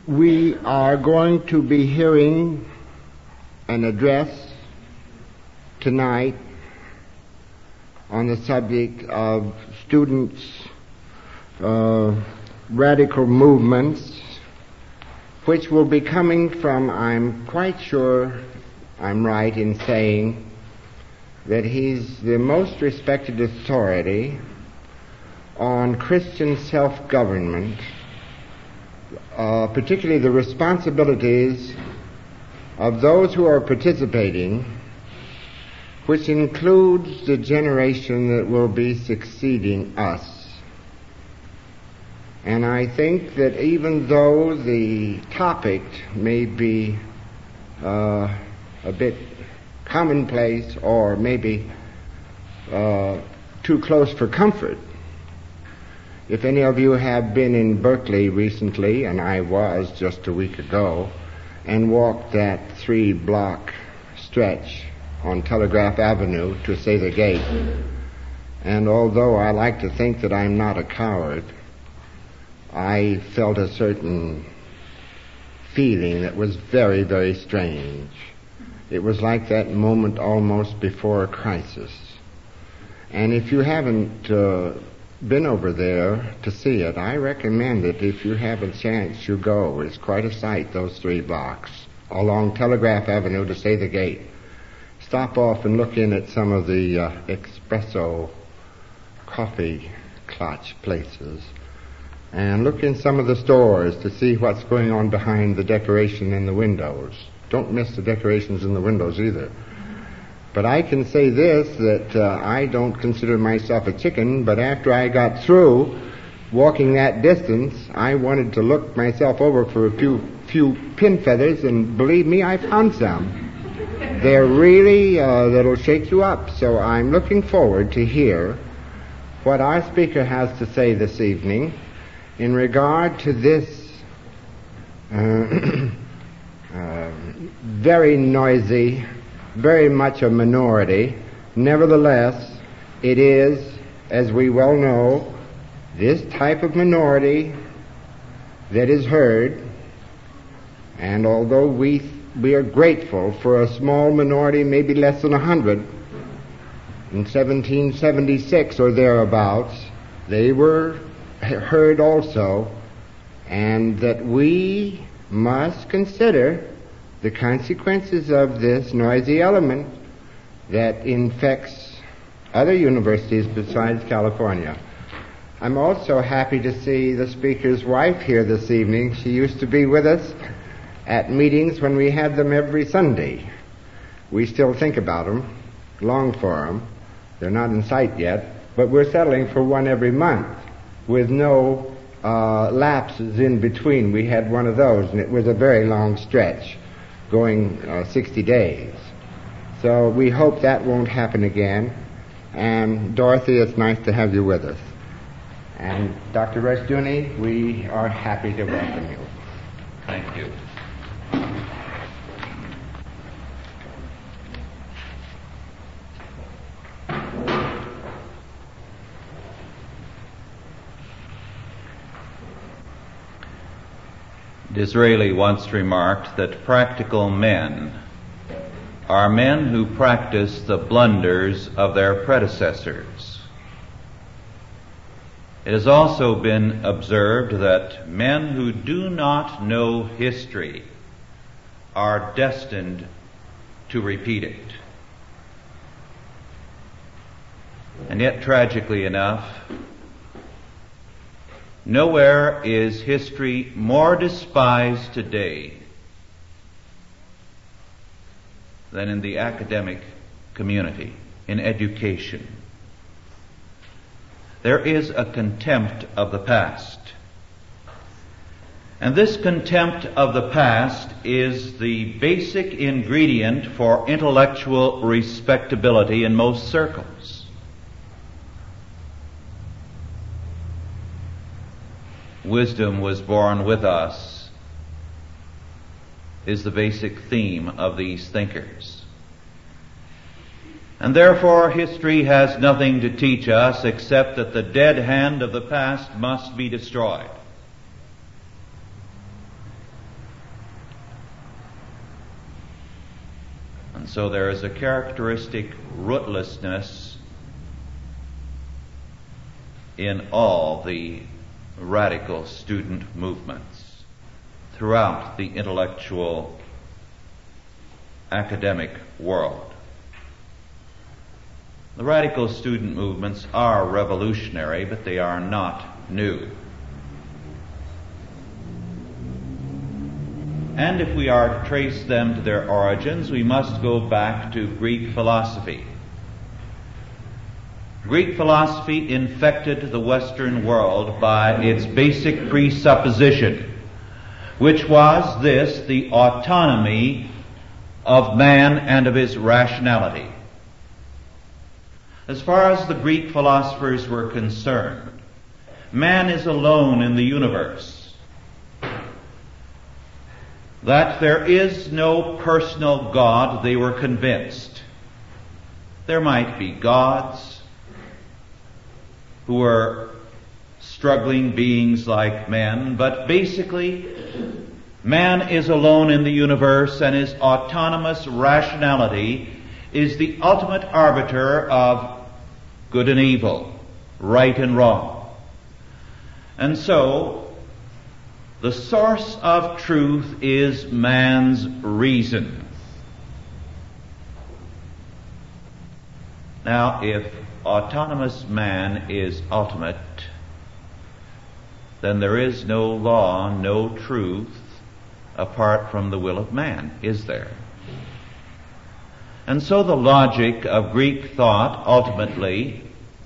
We are going to be hearing an address tonight on the subject of students' radical movements, which will be coming from, I'm quite sure I'm right in saying that he's the most respected authority on Christian self-government, particularly the responsibilities of those who are participating, which includes the generation that will be succeeding us. And I think that even though the topic may be a bit commonplace or maybe too close for comfort, if any of you have been in Berkeley recently, and I was just a week ago, and walked that 3-block stretch on Telegraph Avenue to Sather Gate, and although I like to think that I'm not a coward, I felt a certain feeling that was very, very strange. It was like that moment almost before a crisis. And if you haven't been over there to see it, I recommend it. If you have a chance, you go. It's quite a sight, those 3 blocks along Telegraph Avenue to Sather Gate. Stop off and look in at some of the espresso coffee clutch places, and look in some of the stores to see what's going on behind the decoration in the windows. Don't miss the decorations in the windows either. But I can say this, that I don't consider myself a chicken, but after I got through walking that distance, I wanted to look myself over for a few pin feathers, and believe me, I found some. They're really, that'll shake you up. So I'm looking forward to hear what our speaker has to say this evening in regard to this very noisy, very much a minority. Nevertheless, it is, as we well know, this type of minority that is heard, and although we are grateful for a small minority, maybe less than 100, in 1776 or thereabouts, they were heard also, and that we must consider the consequences of this noisy element that infects other universities besides California. I'm also happy to see the speaker's wife here this evening. She used to be with us at meetings when we had them every Sunday. We still think about them, long for them. They're not in sight yet, but we're settling for one every month with no lapses in between. We had one of those, and it was a very long stretch, going 60 days. So we hope that won't happen again. And Dorothy, it's nice to have you with us. And Dr. Rushdoony, we are happy to welcome you. Thank you. Disraeli once remarked that practical men are men who practice the blunders of their predecessors. It has also been observed that men who do not know history are destined to repeat it. And yet, tragically enough, nowhere is history more despised today than in the academic community, in education. There is a contempt of the past. And this contempt of the past is the basic ingredient for intellectual respectability in most circles. Wisdom was born with us is the basic theme of these thinkers. And therefore history has nothing to teach us except that the dead hand of the past must be destroyed. And so there is a characteristic rootlessness in all the radical student movements throughout the intellectual academic world. The radical student movements are revolutionary, but they are not new. And if we are to trace them to their origins, we must go back to Greek philosophy. Greek philosophy infected the Western world by its basic presupposition, which was this: the autonomy of man and of his rationality. As far as the Greek philosophers were concerned, man is alone in the universe. That there is no personal God, they were convinced. There might be gods who were struggling beings like men, but basically, man is alone in the universe, and his autonomous rationality is the ultimate arbiter of good and evil, right and wrong. And so, the source of truth is man's reason. Now, if autonomous man is ultimate, then there is no law, no truth apart from the will of man, is there? And so the logic of Greek thought ultimately,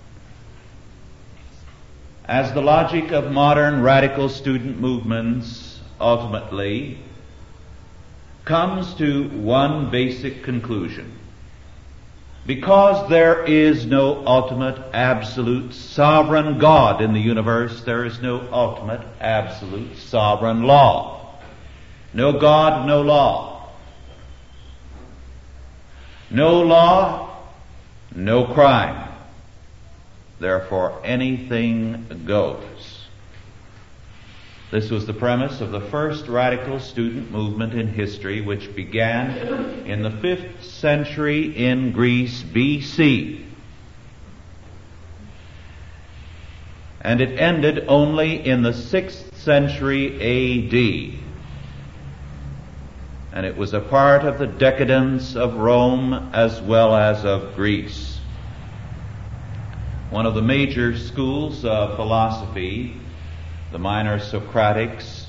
as the logic of modern radical student movements ultimately, comes to one basic conclusion. Because there is no ultimate, absolute, sovereign God in the universe, there is no ultimate, absolute, sovereign law. No God, no law. No law, no crime. Therefore, anything goes. This was the premise of the first radical student movement in history, which began in the 5th century in Greece, B.C. And it ended only in the 6th century A.D. And it was a part of the decadence of Rome as well as of Greece. One of the major schools of philosophy, the minor Socratics,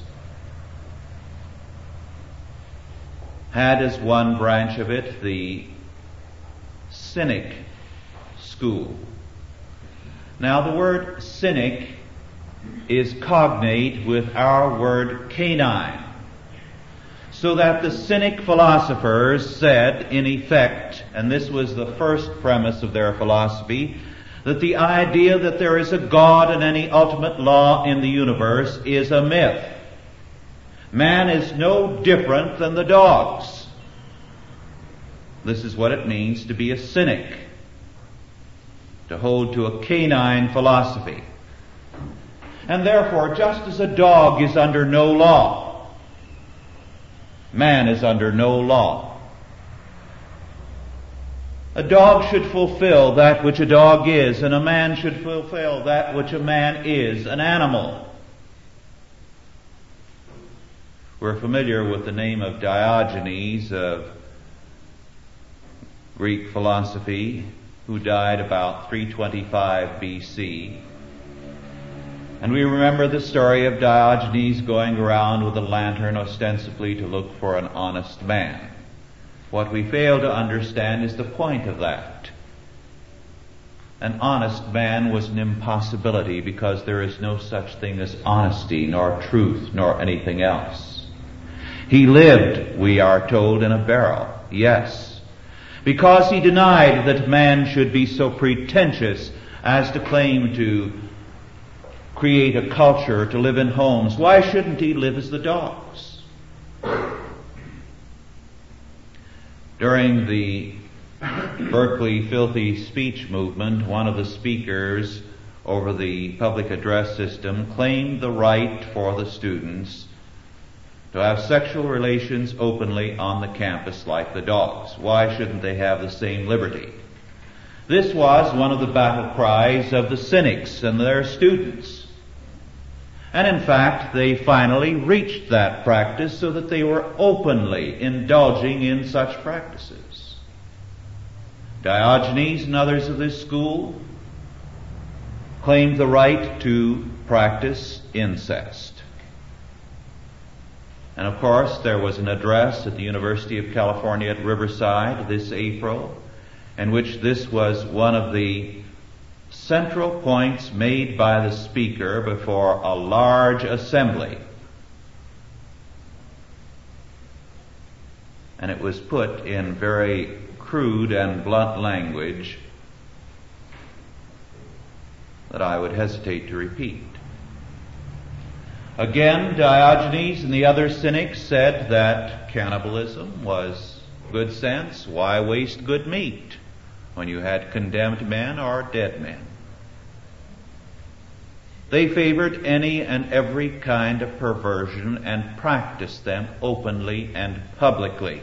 had as one branch of it the Cynic school. Now, the word cynic is cognate with our word canine, so that the Cynic philosophers said, in effect, and this was the first premise of their philosophy, that the idea that there is a God and any ultimate law in the universe is a myth. Man is no different than the dogs. This is what it means to be a cynic, to hold to a canine philosophy. And therefore, just as a dog is under no law, man is under no law. A dog should fulfill that which a dog is, and a man should fulfill that which a man is, an animal. We're familiar with the name of Diogenes of Greek philosophy, who died about 325 B.C. And we remember the story of Diogenes going around with a lantern ostensibly to look for an honest man. What we fail to understand is the point of that. An honest man was an impossibility, because there is no such thing as honesty, nor truth, nor anything else. He lived, we are told, in a barrel. Yes, because he denied that man should be so pretentious as to claim to create a culture, to live in homes. Why shouldn't he live as the dogs? During the Berkeley Filthy Speech movement, one of the speakers over the public address system claimed the right for the students to have sexual relations openly on the campus like the dogs. Why shouldn't they have the same liberty? This was one of the battle cries of the cynics and their students. And in fact, they finally reached that practice so that they were openly indulging in such practices. Diogenes and others of this school claimed the right to practice incest. And of course, there was an address at the University of California at Riverside this April, in which this was one of the central points made by the speaker before a large assembly. And it was put in very crude and blunt language that I would hesitate to repeat. Again, Diogenes and the other cynics said that cannibalism was good sense. Why waste good meat when you had condemned men or dead men? They favored any and every kind of perversion and practiced them openly and publicly.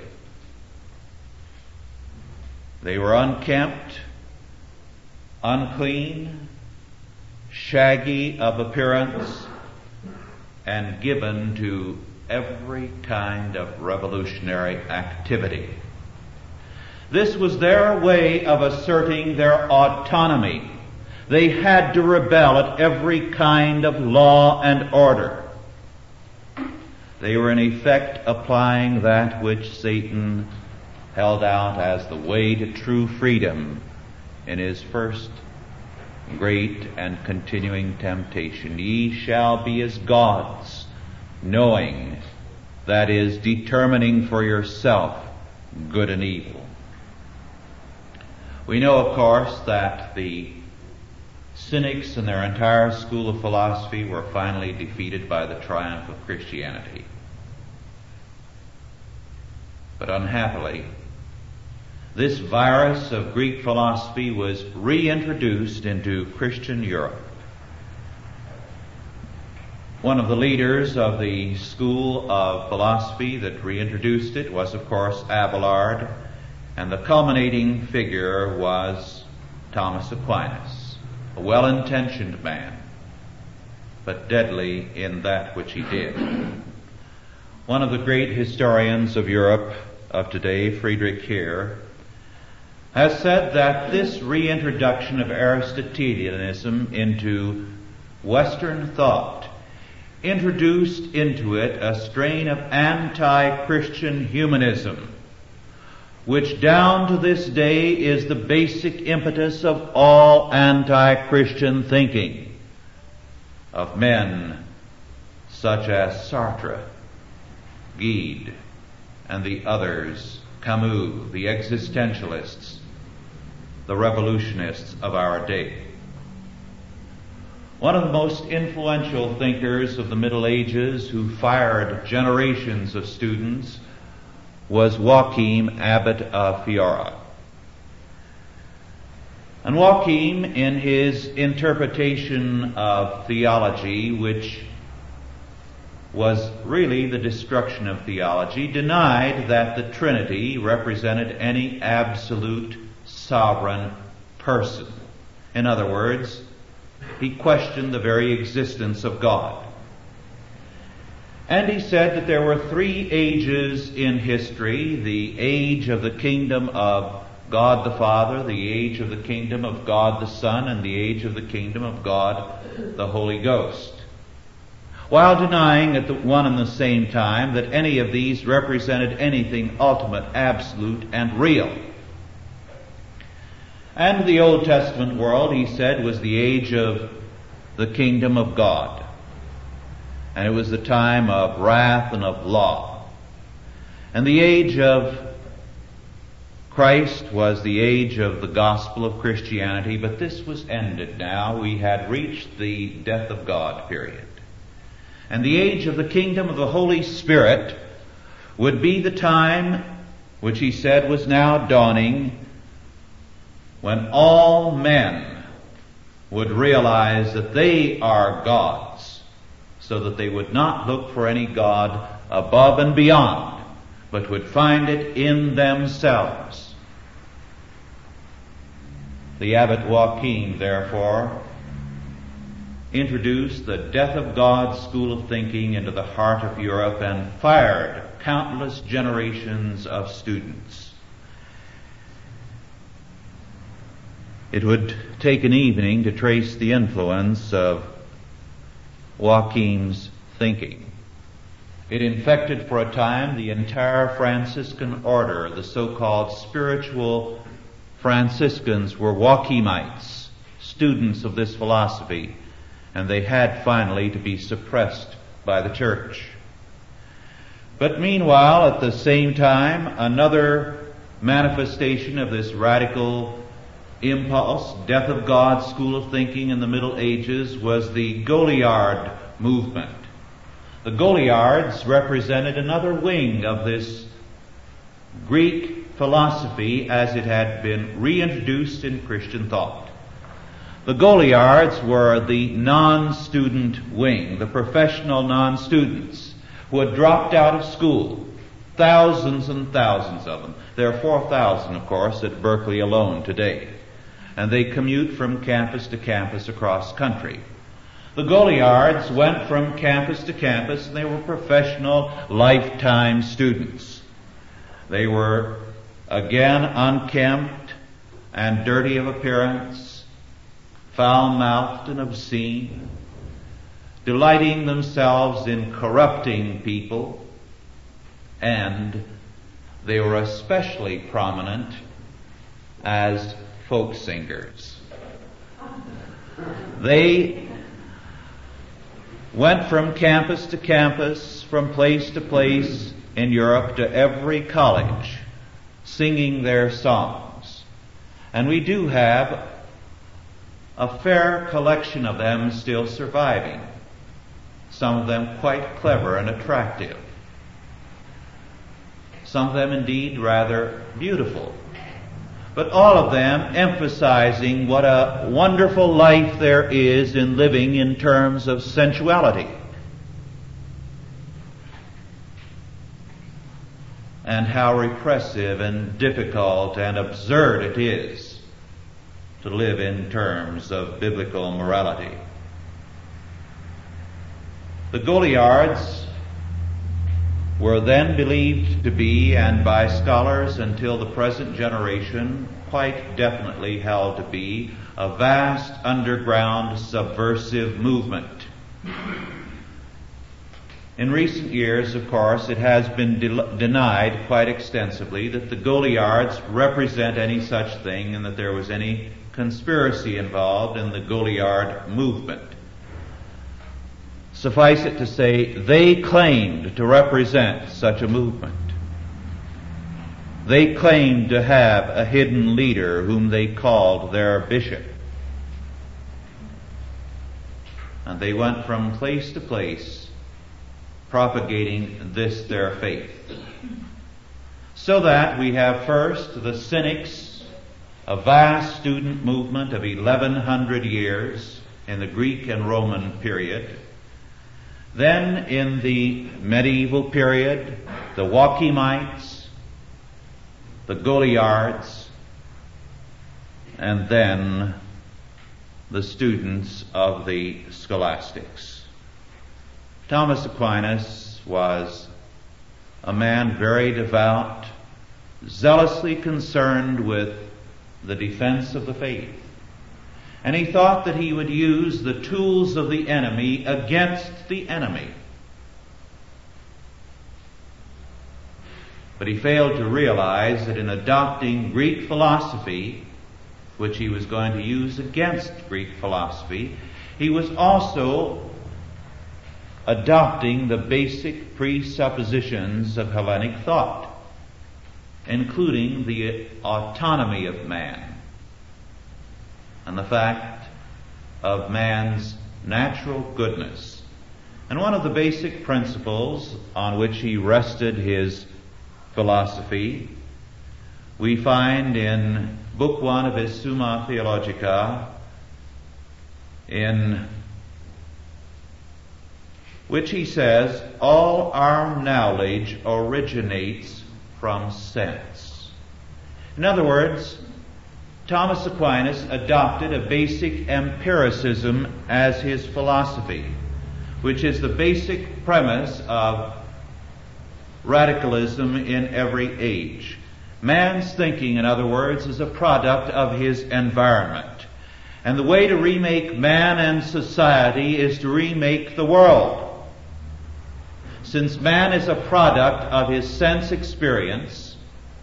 They were unkempt, unclean, shaggy of appearance, and given to every kind of revolutionary activity. This was their way of asserting their autonomy. They had to rebel at every kind of law and order. They were in effect applying that which Satan held out as the way to true freedom in his first great and continuing temptation. Ye shall be as gods, knowing, that is, determining for yourself good and evil. We know, of course, that the cynics and their entire school of philosophy were finally defeated by the triumph of Christianity. But unhappily, this virus of Greek philosophy was reintroduced into Christian Europe. One of the leaders of the school of philosophy that reintroduced it was, of course, Abelard, and the culminating figure was Thomas Aquinas, a well-intentioned man, but deadly in that which he did. One of the great historians of Europe of today, Friedrich Heer, has said that this reintroduction of Aristotelianism into Western thought introduced into it a strain of anti-Christian humanism, which down to this day is the basic impetus of all anti-Christian thinking of men such as Sartre, Gide, and the others, Camus, the existentialists, the revolutionists of our day. One of the most influential thinkers of the Middle Ages who fired generations of students was Joachim, Abbot of Fiora. And Joachim, in his interpretation of theology, which was really the destruction of theology, denied that the Trinity represented any absolute sovereign person. In other words, he questioned the very existence of God. And he said that there were three ages in history: the age of the kingdom of God the Father, the age of the kingdom of God the Son, and the age of the kingdom of God the Holy Ghost, while denying at the one and the same time that any of these represented anything ultimate, absolute, and real. And the Old Testament world, he said, was the age of the kingdom of God. And it was the time of wrath and of law. And the age of Christ was the age of the gospel of Christianity, but this was ended now. We had reached the death of God period. And the age of the kingdom of the Holy Spirit would be the time which he said was now dawning, when all men would realize that they are God's so that they would not look for any God above and beyond, but would find it in themselves. The Abbot Joachim, therefore, introduced the death of God school of thinking into the heart of Europe and fired countless generations of students. It would take an evening to trace the influence of Joachim's thinking. It infected for a time the entire Franciscan order. The so-called spiritual Franciscans were Joachimites, students of this philosophy, and they had finally to be suppressed by the church. But meanwhile, at the same time, another manifestation of this radical impulse, death of God school of thinking in the Middle Ages, was the Goliard movement. The Goliards represented another wing of this Greek philosophy as it had been reintroduced in Christian thought. The Goliards were the non-student wing, the professional non-students who had dropped out of school, thousands and thousands of them. There are 4,000, of course, at Berkeley alone today, and they commute from campus to campus across country. The Goliards went from campus to campus, and they were professional, lifetime students. They were, again, unkempt and dirty of appearance, foul-mouthed and obscene, delighting themselves in corrupting people, and they were especially prominent as folk singers. They went from campus to campus, from place to place in Europe, to every college, singing their songs. And we do have a fair collection of them still surviving, some of them quite clever and attractive, some of them indeed rather beautiful, but all of them emphasizing what a wonderful life there is in living in terms of sensuality, and how repressive and difficult and absurd it is to live in terms of biblical morality. The Goliards were then believed to be, and by scholars until the present generation, quite definitely held to be, a vast underground subversive movement. In recent years, of course, it has been denied quite extensively that the Goliards represent any such thing and that there was any conspiracy involved in the Goliard movement. Suffice it to say, they claimed to represent such a movement. They claimed to have a hidden leader whom they called their bishop. And they went from place to place propagating this their faith. So that we have first the Cynics, a vast student movement of 1,100 years in the Greek and Roman period. Then in the medieval period, the Joachimites, the Goliards, and then the students of the scholastics. Thomas Aquinas was a man very devout, zealously concerned with the defense of the faith. And he thought that he would use the tools of the enemy against the enemy. But he failed to realize that in adopting Greek philosophy, which he was going to use against Greek philosophy, he was also adopting the basic presuppositions of Hellenic thought, including the autonomy of man and the fact of man's natural goodness. And one of the basic principles on which he rested his philosophy we find in Book 1 of his Summa Theologica in which he says, all our knowledge originates from sense. In other words, Thomas Aquinas adopted a basic empiricism as his philosophy, which is the basic premise of radicalism in every age. Man's thinking, in other words, is a product of his environment. And the way to remake man and society is to remake the world. Since man is a product of his sense experience,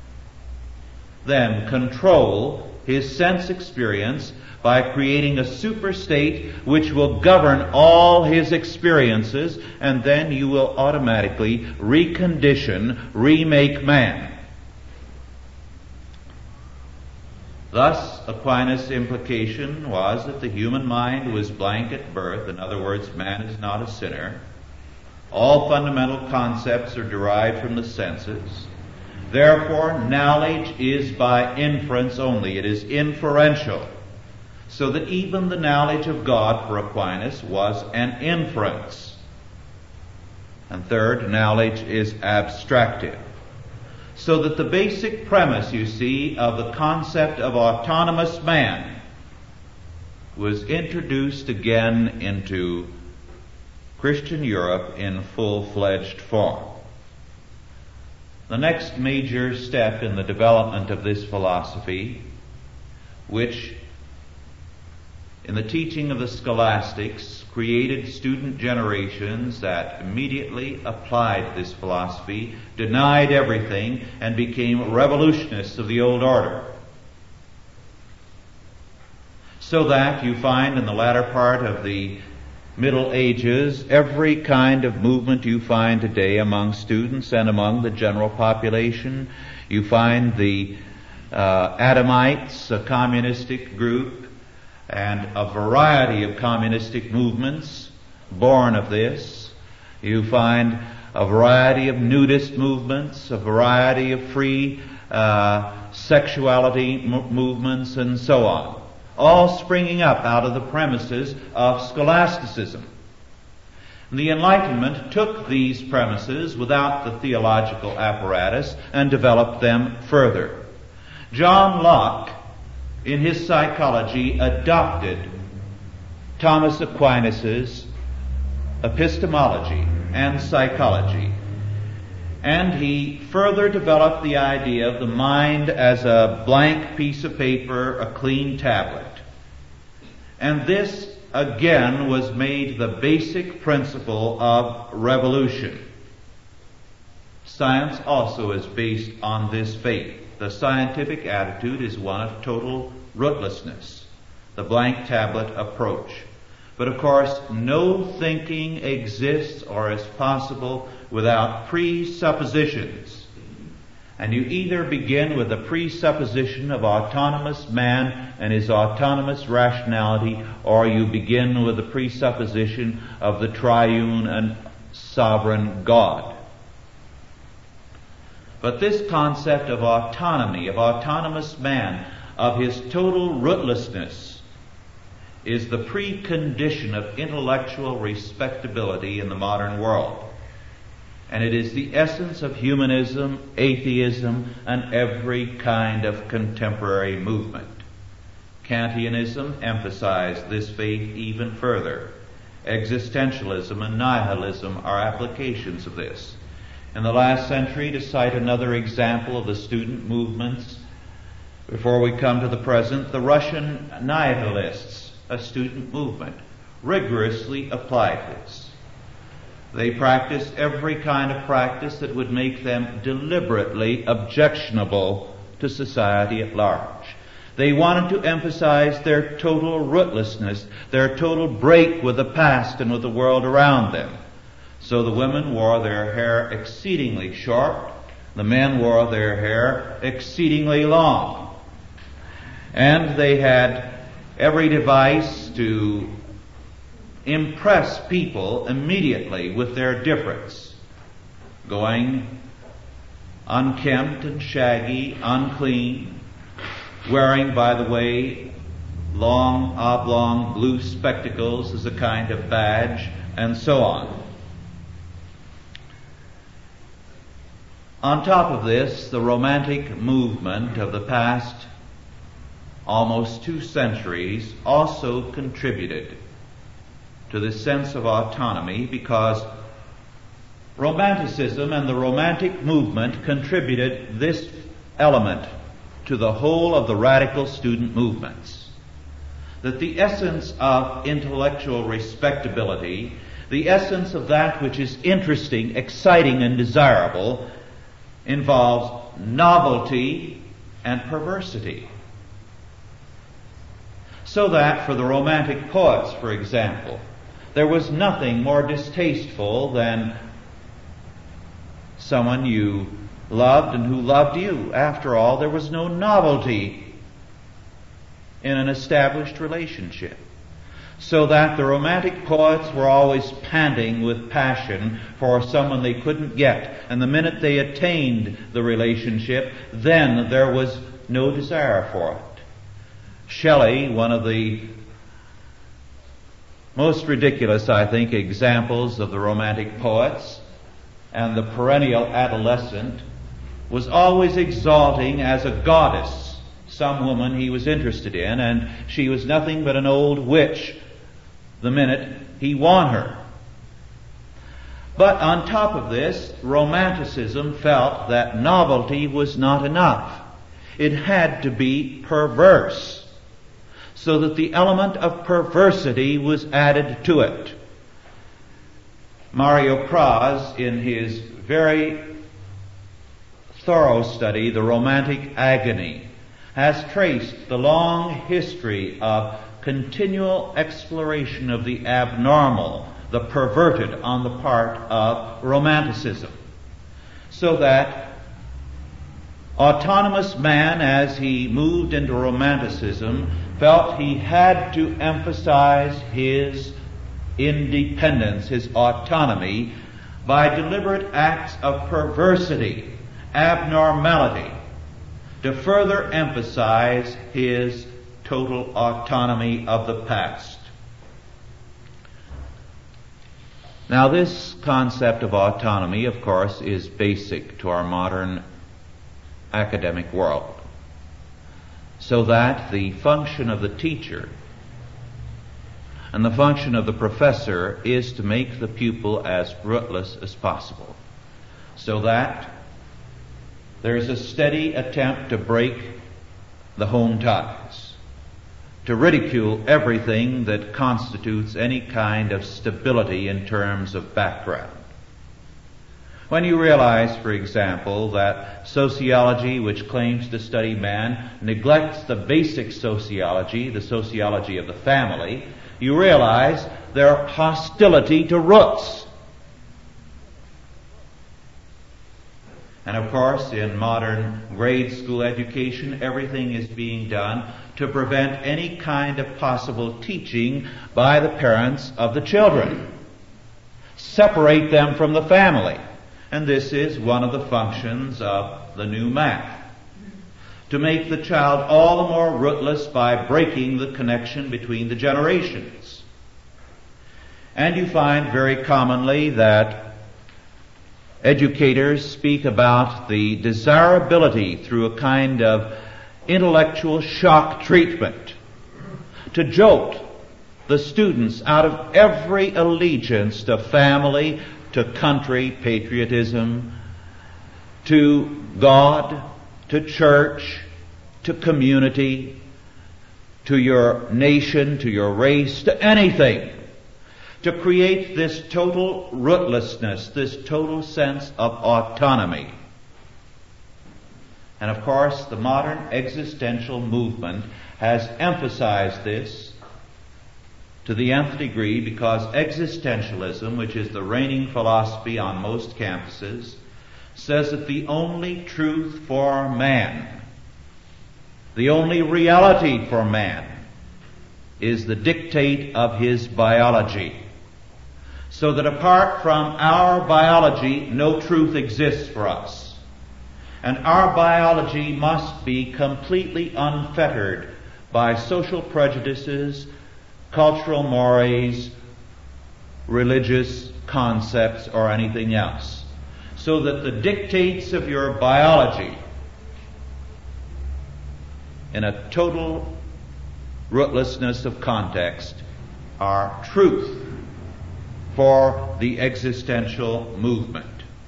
then control his sense experience by creating a superstate which will govern all his experiences, and then you will automatically recondition, remake man. Thus, Aquinas' implication was that the human mind was blank at birth. In other words, man is not a sinner. All fundamental concepts are derived from the senses. Therefore, knowledge is by inference only. It is inferential. So that even the knowledge of God for Aquinas was an inference. And third, knowledge is abstractive. So that the basic premise, you see, of the concept of autonomous man was introduced again into Christian Europe in full-fledged form. The next major step in the development of this philosophy, which in the teaching of the scholastics created student generations that immediately applied this philosophy, denied everything, and became revolutionists of the old order. So that you find in the latter part of the Middle Ages, every kind of movement you find today among students and among the general population. You find the Adamites, a communistic group, and a variety of communistic movements born of this. You find a variety of nudist movements, a variety of free sexuality movements, and so on, all springing up out of the premises of scholasticism. And the Enlightenment took these premises without the theological apparatus and developed them further. John Locke, in his psychology, adopted Thomas Aquinas' epistemology and psychology. And he further developed the idea of the mind as a blank piece of paper, a clean tablet. And this, again, was made the basic principle of revolution. Science also is based on this faith. The scientific attitude is one of total rootlessness, the blank tablet approach. But of course, no thinking exists or is possible without presuppositions. And you either begin with a presupposition of autonomous man and his autonomous rationality, or you begin with the presupposition of the triune and sovereign God. But this concept of autonomy, of autonomous man, of his total rootlessness, is the precondition of intellectual respectability in the modern world. And it is the essence of humanism, atheism, and every kind of contemporary movement. Kantianism emphasized this faith even further. Existentialism and nihilism are applications of this. In the last century, to cite another example of the student movements, before we come to the present, the Russian nihilists, a student movement, rigorously applied this. They practiced every kind of practice that would make them deliberately objectionable to society at large. They wanted to emphasize their total rootlessness, their total break with the past and with the world around them. So the women wore their hair exceedingly short, the men wore their hair exceedingly long. And they had every device to impress people immediately with their difference, going unkempt and shaggy, unclean, wearing, by the way, long, oblong blue spectacles as a kind of badge, and so on. On top of this, the Romantic movement of the past almost 2 centuries also contributed to this sense of autonomy, because Romanticism and the Romantic movement contributed this element to the whole of the radical student movements: that the essence of intellectual respectability, the essence of that which is interesting, exciting, and desirable, involves novelty and perversity. So that for the Romantic poets, for example, there was nothing more distasteful than someone you loved and who loved you. After all, there was no novelty in an established relationship. So that the Romantic poets were always panting with passion for someone they couldn't get. And the minute they attained the relationship, then there was no desire for it. Shelley, one of the most ridiculous, I think, examples of the Romantic poets and the perennial adolescent, was always exalting as a goddess some woman he was interested in, and she was nothing but an old witch the minute he won her. But on top of this, Romanticism felt that novelty was not enough. It had to be perverse, so that the element of perversity was added to it. Mario Praz, in his very thorough study, The Romantic Agony, has traced the long history of continual exploration of the abnormal, the perverted on the part of Romanticism, so that autonomous man, as he moved into Romanticism, felt he had to emphasize his independence, his autonomy, by deliberate acts of perversity, abnormality, to further emphasize his total autonomy of the past. Now, this concept of autonomy, of course, is basic to our modern academic world, so that the function of the teacher and the function of the professor is to make the pupil as rootless as possible, so that there's a steady attempt to break the home ties, to ridicule everything that constitutes any kind of stability in terms of background. When you realize, for example, that sociology, which claims to study man, neglects the basic sociology, the sociology of the family, you realize their hostility to roots. And of course, in modern grade school education, everything is being done to prevent any kind of possible teaching by the parents of the children. Separate them from the family. And this is one of the functions of the new math, to make the child all the more rootless by breaking the connection between the generations. And you find very commonly that educators speak about the desirability through a kind of intellectual shock treatment to jolt the students out of every allegiance to family, to country, patriotism, to God, to church, to community, to your nation, to your race, to anything, to create this total rootlessness, this total sense of autonomy. And of course, the modern existential movement has emphasized this to the nth degree, because existentialism, which is the reigning philosophy on most campuses, says that the only truth for man, the only reality for man, is the dictate of his biology. So that apart from our biology, no truth exists for us. And our biology must be completely unfettered by social prejudices, cultural mores, religious concepts, or anything else. so that the dictates of your biology, in a total rootlessness of context, are truth for the existential movement.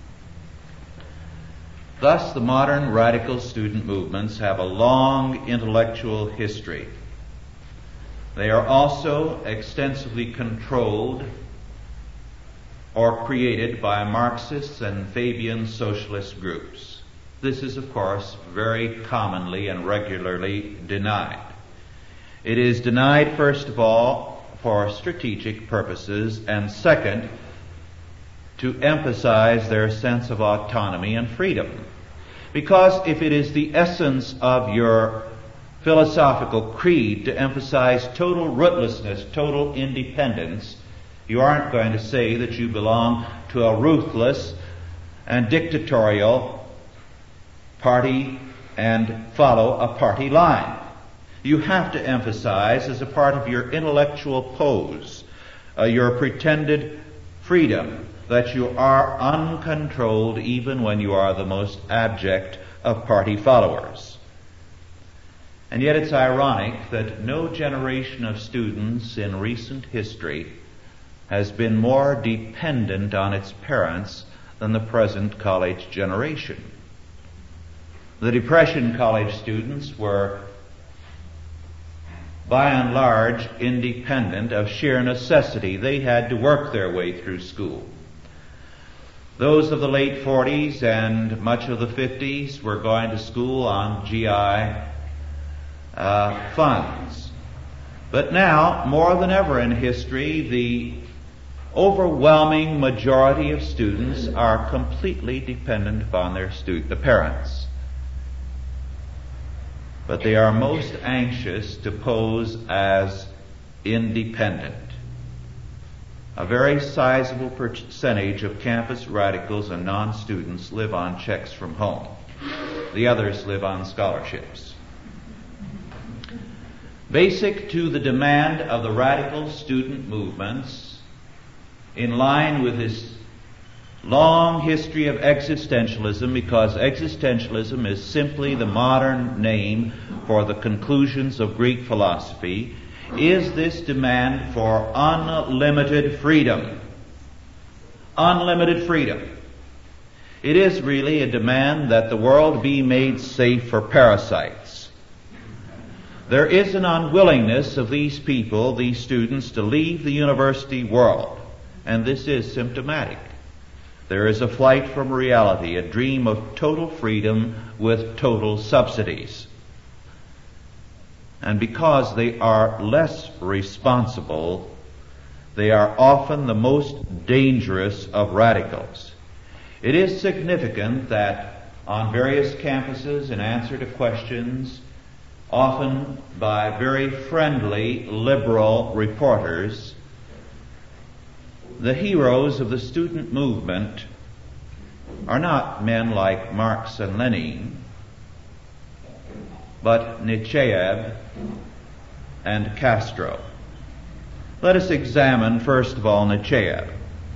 Thus, the modern radical student movements have a long intellectual history. They are also extensively controlled or created by Marxists and Fabian socialist groups. This is, of course, very commonly and regularly denied. It is denied, first of all, for strategic purposes, and second, to emphasize their sense of autonomy and freedom. Because if it is the essence of your philosophical creed to emphasize total rootlessness, total independence, you aren't going to say that you belong to a ruthless and dictatorial party and follow a party line. You have to emphasize, as a part of your intellectual pose, your pretended freedom, that you are uncontrolled even when you are the most abject of party followers. And yet it's ironic that no generation of students in recent history has been more dependent on its parents than the present college generation. The Depression college students were, by and large, independent of sheer necessity. They had to work their way through school. Those of the late 40s and much of the 50s were going to school on GI funds. But now, more than ever in history, the overwhelming majority of students are completely dependent upon their the parents. But they are most anxious to pose as independent. A very sizable percentage of campus radicals and non-students live on checks from home. The others live on scholarships. Basic to the demand of the radical student movements, in line with this long history of existentialism, because existentialism is simply the modern name for the conclusions of Greek philosophy, is this demand for unlimited freedom. Unlimited freedom. It is really a demand that the world be made safe for parasites. There is an unwillingness of these people, these students, to leave the university world, and this is symptomatic. There is a flight from reality, a dream of total freedom with total subsidies. And because they are less responsible, they are often the most dangerous of radicals. It is significant that on various campuses, in answer to questions, often by very friendly liberal reporters, the heroes of the student movement are not men like Marx and Lenin, but Nechayev and Castro. Let us examine, first of all, Nechayev.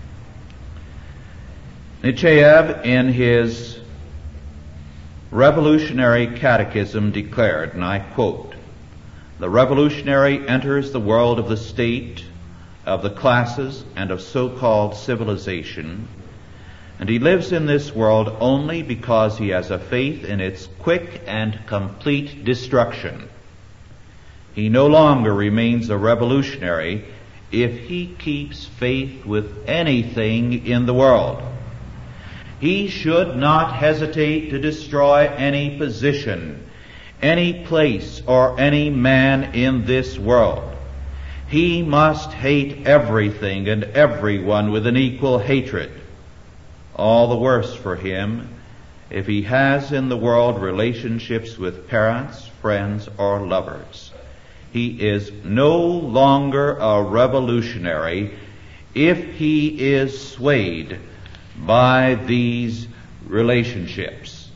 Nechayev, in his Revolutionary Catechism, declared, and I quote, "The revolutionary enters the world of the state, of the classes, and of so-called civilization, and he lives in this world only because he has a faith in its quick and complete destruction. He no longer remains a revolutionary if he keeps faith with anything in the world. He should not hesitate to destroy any position, any place, or any man in this world. He must hate everything and everyone with an equal hatred. All the worse for him if he has in the world relationships with parents, friends, or lovers. He is no longer a revolutionary if he is swayed by these relationships."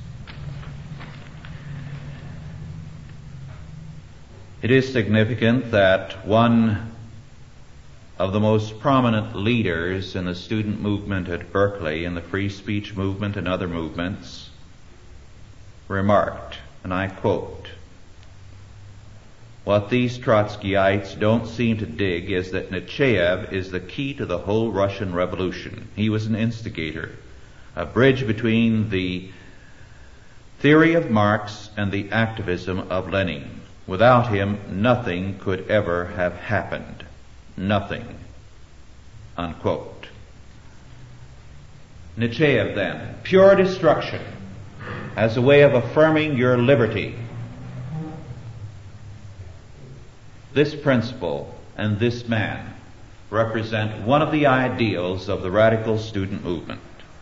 It is significant that one of the most prominent leaders in the student movement at Berkeley, in the free speech movement and other movements, remarked, and I quote, "What these Trotskyites don't seem to dig is that Nechayev is the key to the whole Russian Revolution. He was an instigator, a bridge between the theory of Marx and the activism of Lenin. Without him, nothing could ever have happened. Nothing." Unquote. Nechayev, then, pure destruction as a way of affirming your liberty. This principle and this man represent one of the ideals of the radical student movement.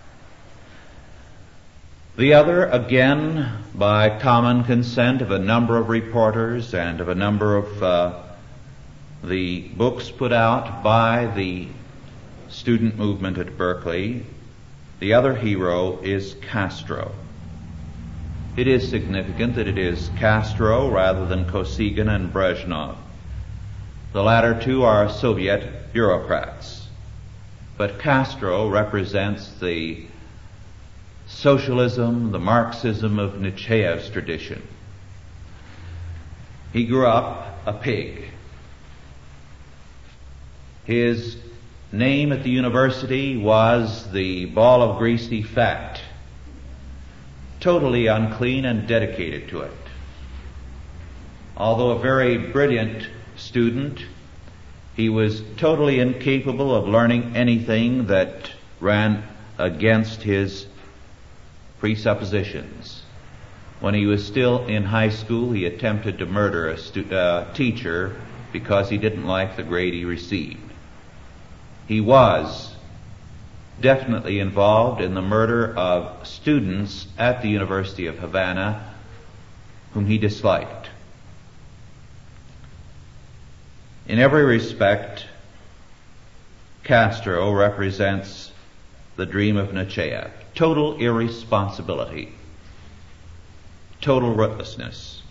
The other, again, by common consent of a number of reporters and of a number of the books put out by the student movement at Berkeley, the other hero is Castro. It is significant that it is Castro rather than Kosygin and Brezhnev. The latter two are Soviet bureaucrats. But Castro represents the socialism, the Marxism of Nechayev's tradition. He grew up a pig. His name at the university was the ball of greasy fat, totally unclean and dedicated to it. Although a very brilliant student, he was totally incapable of learning anything that ran against his presuppositions. When he was still in high school, he attempted to murder a teacher because he didn't like the grade he received. He was definitely involved in the murder of students at the University of Havana whom he disliked. In every respect, Castro represents the dream of Nechayev. Total irresponsibility, total rootlessness,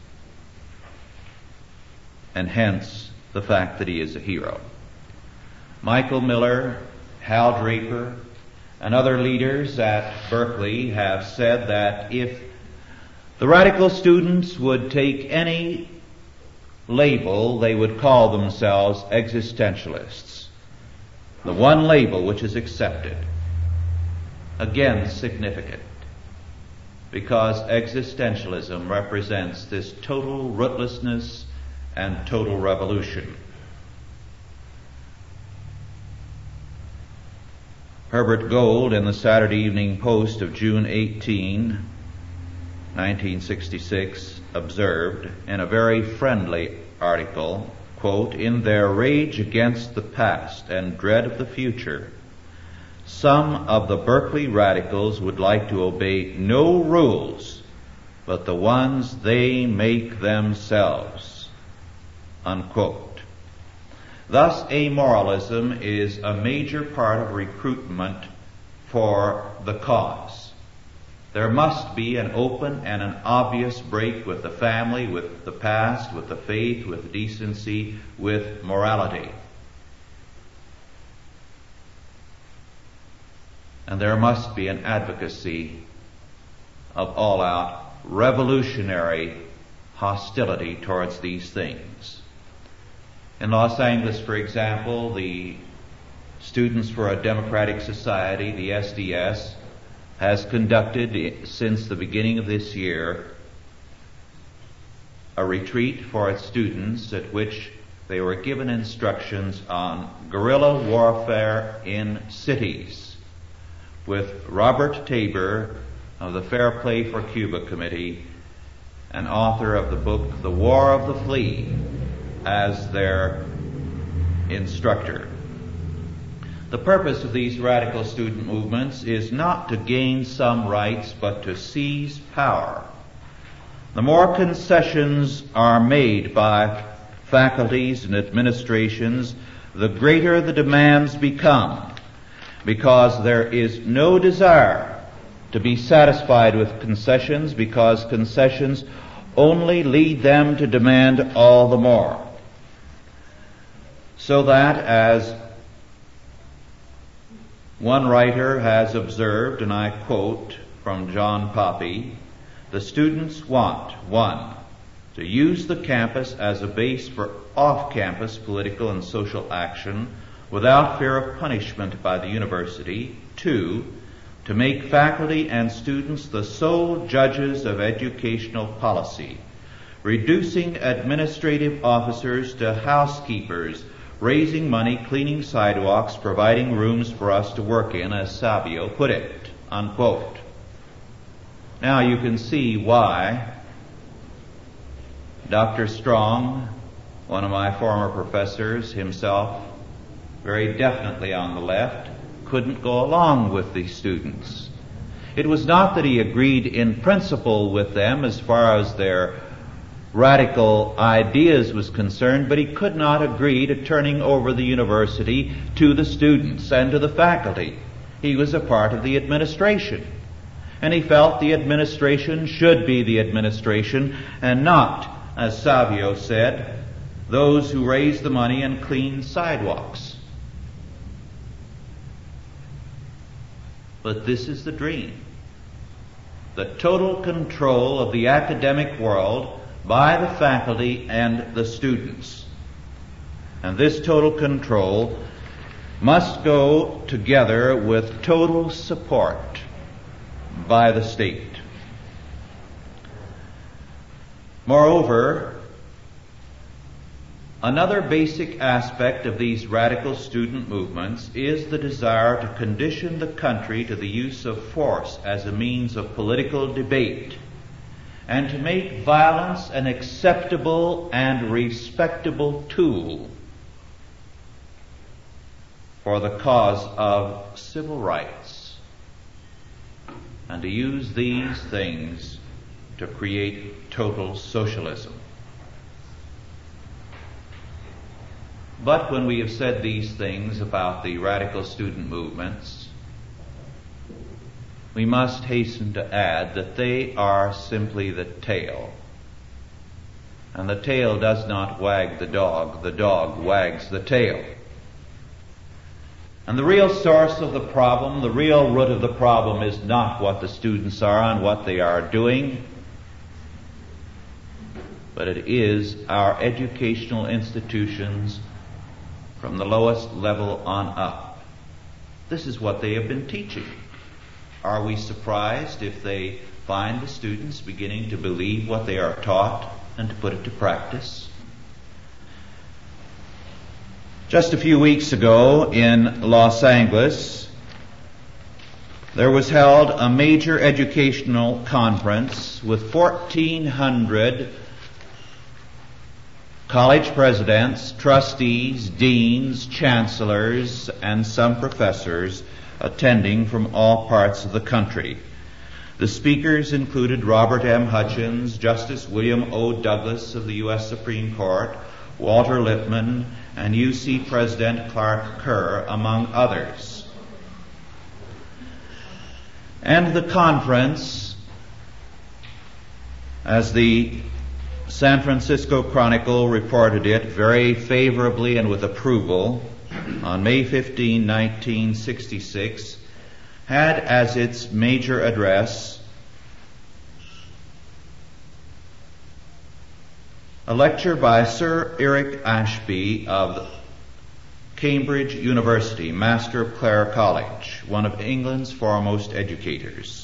and hence the fact that he is a hero. Michael Miller, Hal Draper, and other leaders at Berkeley have said that if the radical students would take any label, they would call themselves existentialists. The one label which is accepted. Again, significant, because existentialism represents this total rootlessness and total revolution. Herbert Gold, in the Saturday Evening Post of June 18, 1966, observed in a very friendly article, quote, "In their rage against the past and dread of the future, some of the Berkeley radicals would like to obey no rules but the ones they make themselves." Unquote. Thus, amoralism is a major part of recruitment for the cause. There must be an open and an obvious break with the family, with the past, with the faith, with decency, with morality. And there must be an advocacy of all-out revolutionary hostility towards these things. In Los Angeles, for example, the Students for a Democratic Society, the SDS, has conducted since the beginning of this year a retreat for its students at which they were given instructions on guerrilla warfare in cities with Robert Tabor of the Fair Play for Cuba Committee, and author of the book The War of the Flea, as their instructor. The purpose of these radical student movements is not to gain some rights, but to seize power. The more concessions are made by faculties and administrations, the greater the demands become, because there is no desire to be satisfied with concessions, because concessions only lead them to demand all the more. So that, as One writer has observed, and I quote from John Poppy, "The students want, 1, to use the campus as a base for off-campus political and social action without fear of punishment by the university. 2, to make faculty and students the sole judges of educational policy, reducing administrative officers to housekeepers, raising money, cleaning sidewalks, providing rooms for us to work in, as Savio put it," unquote. Now you can see why Dr. Strong, one of my former professors, himself very definitely on the left, couldn't go along with the students. It was not that he agreed in principle with them as far as their radical ideas was concerned, but he could not agree to turning over the university to the students and to the faculty. He was a part of the administration, and he felt the administration should be the administration and not, as Savio said, those who raise the money and clean sidewalks. But this is the dream. The total control of the academic world by the faculty and the students. And this total control must go together with total support by the state. Moreover, another basic aspect of these radical student movements is the desire to condition the country to the use of force as a means of political debate, and to make violence an acceptable and respectable tool for the cause of civil rights, and to use these things to create total socialism. But when we have said these things about the radical student movements, we must hasten to add that they are simply the tail. And the tail does not wag the dog wags the tail. And the real source of the problem, the real root of the problem, is not what the students are and what they are doing, but it is our educational institutions from the lowest level on up. This is what they have been teaching. Are we surprised if they find the students beginning to believe what they are taught and to put it to practice? Just a few weeks ago in Los Angeles, there was held a major educational conference with 1,400 college presidents, trustees, deans, chancellors, and some professors attending from all parts of the country. The speakers included Robert M. Hutchins, Justice William O. Douglas of the U.S. Supreme Court, Walter Lippmann, and UC President Clark Kerr, among others. And the conference, as the San Francisco Chronicle reported it very favorably and with approval on May 15, 1966, had as its major address a lecture by Sir Eric Ashby of Cambridge University, Master of Clare College, one of England's foremost educators.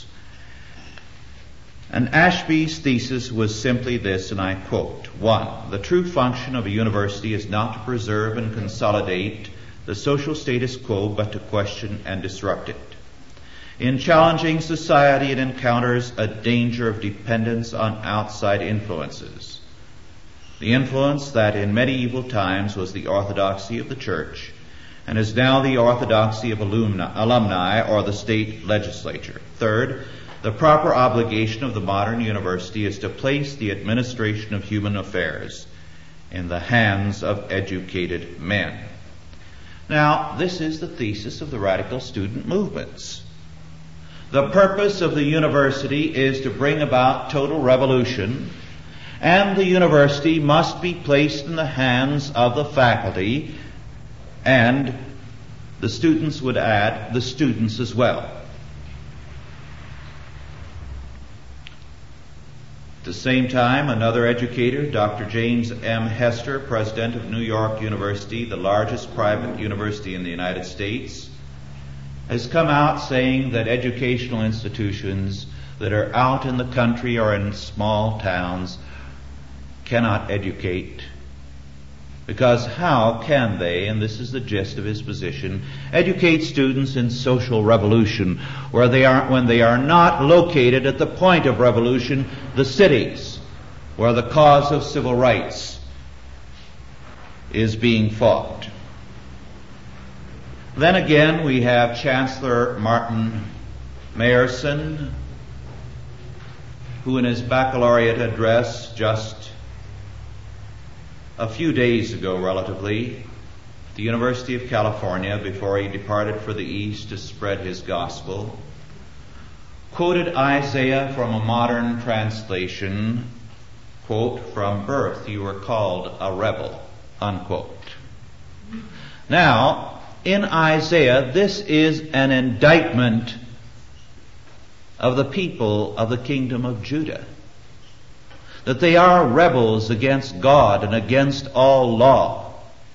And Ashby's thesis was simply this, and I quote, 1. The true function of a university is not to preserve and consolidate the social status quo, but to question and disrupt it. In challenging society, it encounters a danger of dependence on outside influences. The influence that in medieval times was the orthodoxy of the church, and is now the orthodoxy of alumni or the state legislature. Third, the proper obligation of the modern university is to place the administration of human affairs in the hands of educated men. Now, this is the thesis of the radical student movements. The purpose of the university is to bring about total revolution, and the university must be placed in the hands of the faculty and the students would add the students as well. At the same time, another educator, Dr. James M. Hester, president of New York University, the largest private university in the United States, has come out saying that educational institutions that are out in the country or in small towns cannot educate. Because how can they, and this is the gist of his position, educate students in social revolution when they are not located at the point of revolution, the cities, where the cause of civil rights is being fought. Then again, we have Chancellor Martin Meyerson, who in his baccalaureate address just a few days ago, relatively, the University of California, before he departed for the East to spread his gospel, quoted Isaiah from a modern translation, quote, "From birth you were called a rebel," unquote. Now, in Isaiah, this is an indictment of the people of the kingdom of Judah, that they are rebels against God and against all law.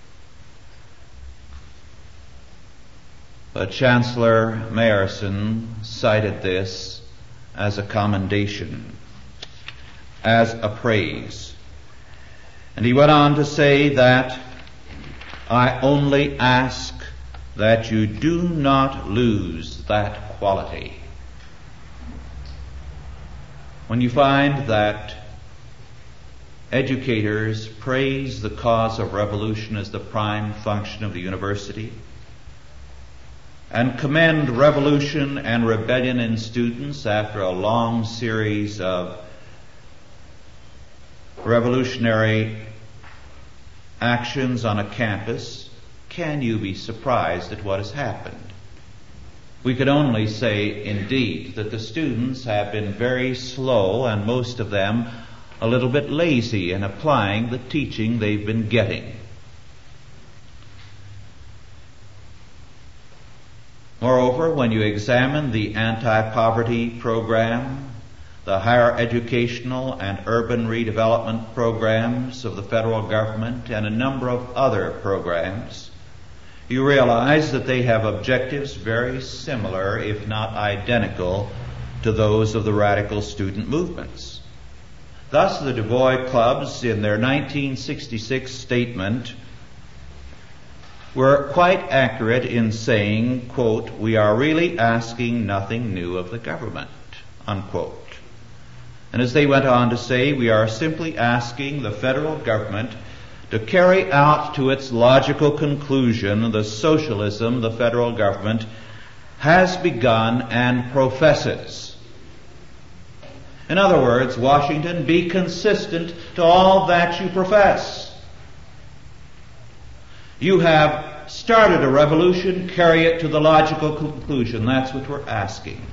But Chancellor Meyerson cited this as a commendation, as a praise. And he went on to say that, "I only ask that you do not lose that quality." When you find that educators praise the cause of revolution as the prime function of the university, and commend revolution and rebellion in students after a long series of revolutionary actions on a campus, can you be surprised at what has happened? We could only say, indeed, that the students have been very slow, and most of them a little bit lazy in applying the teaching they've been getting. Moreover, when you examine the anti-poverty program, the higher educational and urban redevelopment programs of the federal government, and a number of other programs, you realize that they have objectives very similar, if not identical, to those of the radical student movements. Thus, the Du Bois clubs, in their 1966 statement, were quite accurate in saying, quote, "We are really asking nothing new of the government," unquote. And as they went on to say, "We are simply asking the federal government to carry out to its logical conclusion the socialism the federal government has begun and professes." In other words, Washington, be consistent to all that you profess. You have started a revolution, carry it to the logical conclusion. That's what we're asking.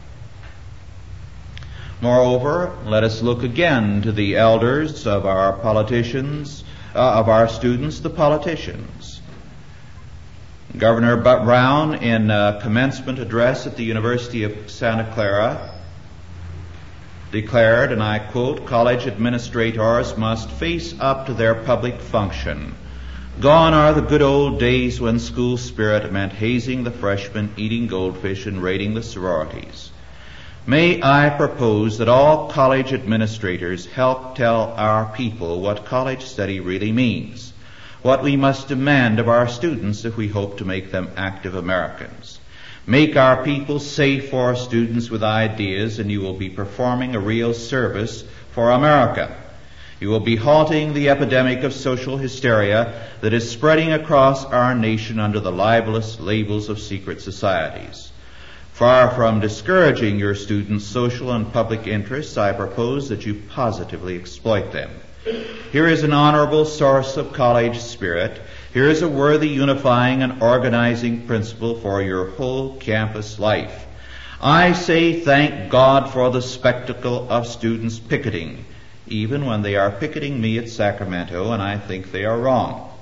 Moreover, let us look again to the elders of our politicians, of our students, the politicians. Governor Brown, in a commencement address at the University of Santa Clara, declared, and I quote, "College administrators must face up to their public function. Gone are the good old days when school spirit meant hazing the freshmen, eating goldfish, and raiding the sororities. May I propose that all college administrators help tell our people what college study really means, what we must demand of our students if we hope to make them active Americans. Make our people safe for students with ideas, and you will be performing a real service for America. You will be halting the epidemic of social hysteria that is spreading across our nation under the libelous labels of secret societies. Far from discouraging your students' social and public interests, I propose that you positively exploit them. Here is an honorable source of college spirit. Here is a worthy unifying and organizing principle for your whole campus life. I say thank God for the spectacle of students picketing, even when they are picketing me at Sacramento, and I think they are wrong.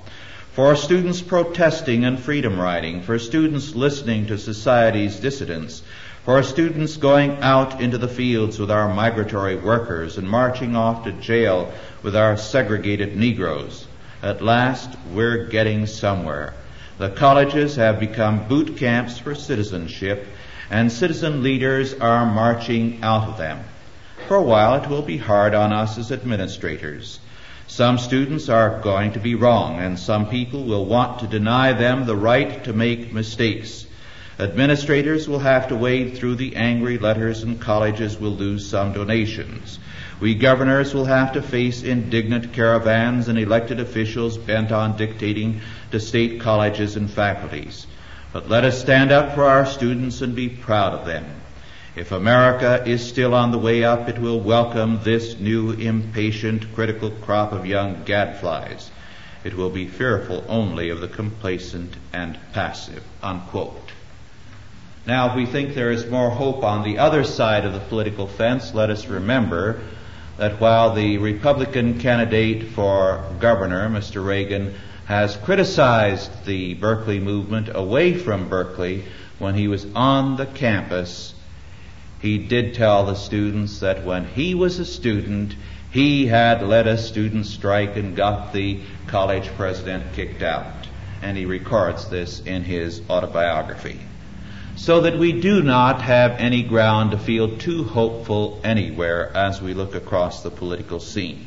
for students protesting and freedom riding, for students listening to society's dissidents, for students going out into the fields with our migratory workers and marching off to jail with our segregated Negroes. At last, we're getting somewhere. The colleges have become boot camps for citizenship, and citizen leaders are marching out of them. For a while, it will be hard on us as administrators. Some students are going to be wrong, and some people will want to deny them the right to make mistakes. Administrators will have to wade through the angry letters, and colleges will lose some donations. We governors will have to face indignant caravans and elected officials bent on dictating to state colleges and faculties. But let us stand up for our students and be proud of them. If America is still on the way up, it will welcome this new, impatient, critical crop of young gadflies. It will be fearful only of the complacent and passive." Unquote. Now, if we think there is more hope on the other side of the political fence, let us remember that while the Republican candidate for governor, Mr. Reagan, has criticized the Berkeley movement away from Berkeley, when he was on the campus, he did tell the students that when he was a student, he had led a student strike and got the college president kicked out. And he records this in his autobiography. So that we do not have any ground to feel too hopeful anywhere as we look across the political scene.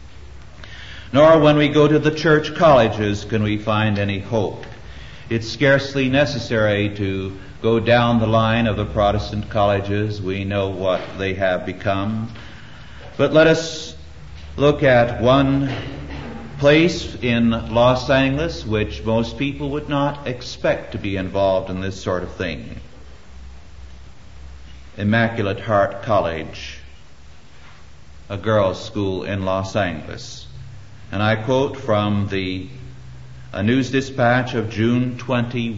Nor when we go to the church colleges can we find any hope. It's scarcely necessary to go down the line of the Protestant colleges. We know what they have become. But let us look at one place in Los Angeles which most people would not expect to be involved in this sort of thing. Immaculate Heart College, a girls' school in Los Angeles. And I quote from a News Dispatch of June 21,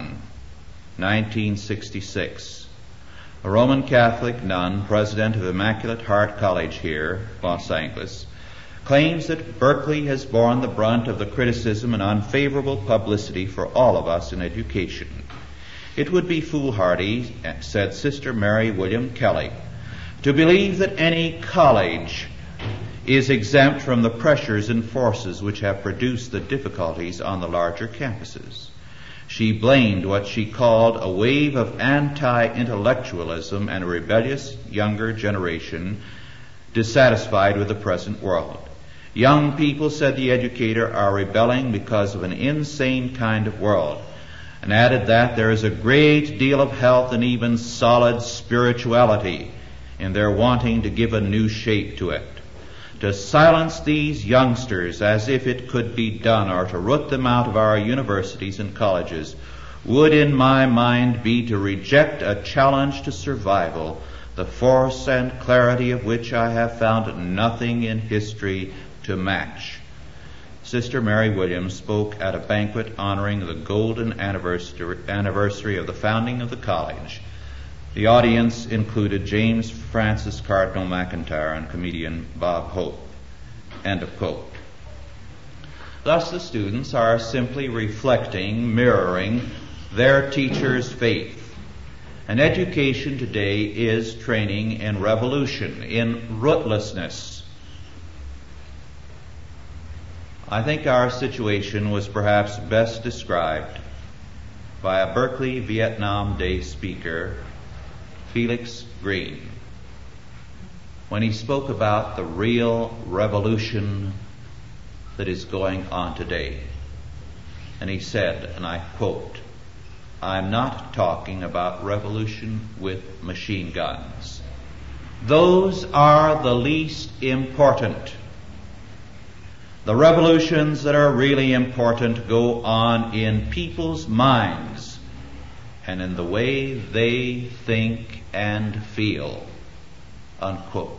1966. A Roman Catholic nun, president of Immaculate Heart College here, Los Angeles, claims that Berkeley has borne the brunt of the criticism and unfavorable publicity for all of us in education. It would be foolhardy, said Sister Mary William Kelly, to believe that any college is exempt from the pressures and forces which have produced the difficulties on the larger campuses. She blamed what she called a wave of anti-intellectualism and a rebellious younger generation dissatisfied with the present world. Young people, said the educator, are rebelling because of an insane kind of world, and added that there is a great deal of health and even solid spirituality in their wanting to give a new shape to it. To silence these youngsters as if it could be done, or to root them out of our universities and colleges, would in my mind be to reject a challenge to survival, the force and clarity of which I have found nothing in history to match. Sister Mary Williams spoke at a banquet honoring the golden anniversary of the founding of the college. The audience included James Francis Cardinal McIntyre and comedian Bob Hope. End of quote. Thus the students are simply reflecting, mirroring their teacher's faith. And education today is training in revolution, in rootlessness. I think our situation was perhaps best described by a Berkeley Vietnam Day speaker, Felix Green, when he spoke about the real revolution that is going on today. And he said, and I quote, "I'm not talking about revolution with machine guns. Those are the least important. The revolutions that are really important go on in people's minds and in the way they think and feel." Unquote.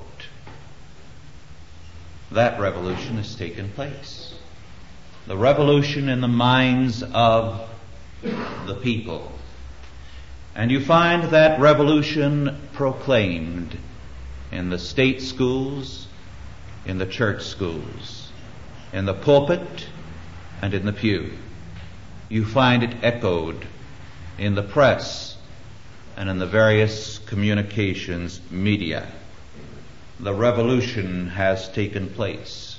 That revolution has taken place. The revolution in the minds of the people. And you find that revolution proclaimed in the state schools, in the church schools, in the pulpit, and in the pew. You find it echoed in the press and in the various communications media. The revolution has taken place.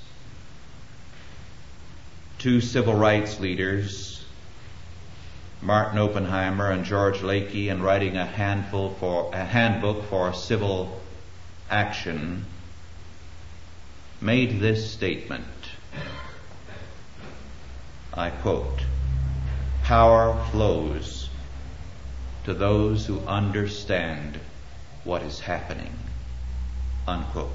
Two civil rights leaders, Martin Oppenheimer and George Lakey, in writing a handbook for civil action, made this statement. I quote, "Power flows to those who understand what is happening." Unquote.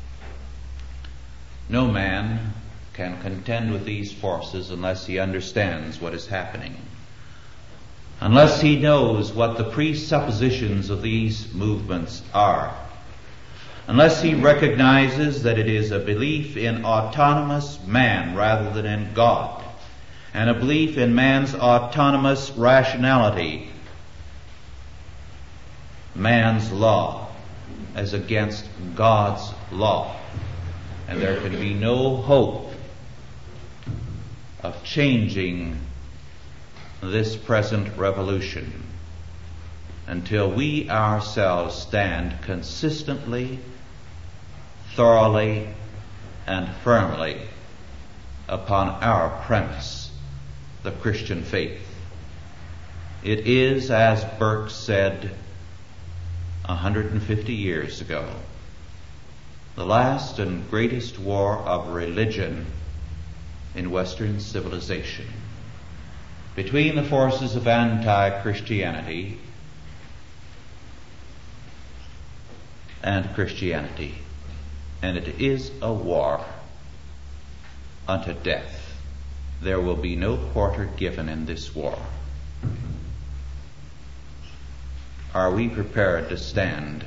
No man can contend with these forces unless he understands what is happening, unless he knows what the presuppositions of these movements are, unless he recognizes that it is a belief in autonomous man rather than in God, and a belief in man's autonomous rationality, man's law, as against God's law. And there can be no hope of changing this present revolution until we ourselves stand consistently, thoroughly, and firmly upon our premise, the Christian faith. It is, as Burke said 150 years ago, the last and greatest war of religion in Western civilization, between the forces of anti-Christianity and Christianity. And it is a war unto death. There will be no quarter given in this war. Are we prepared to stand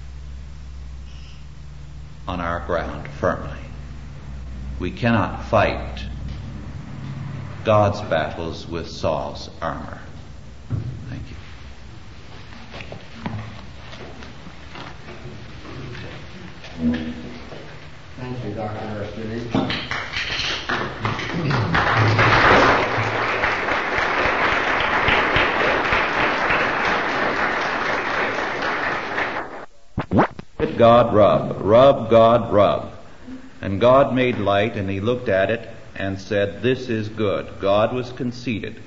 on our ground firmly? We cannot fight God's battles with Saul's armor. Thank you. Thank you, Dr. Erskine. God rub, God rub. And God made light, and he looked at it and said, "This is good." God was conceited.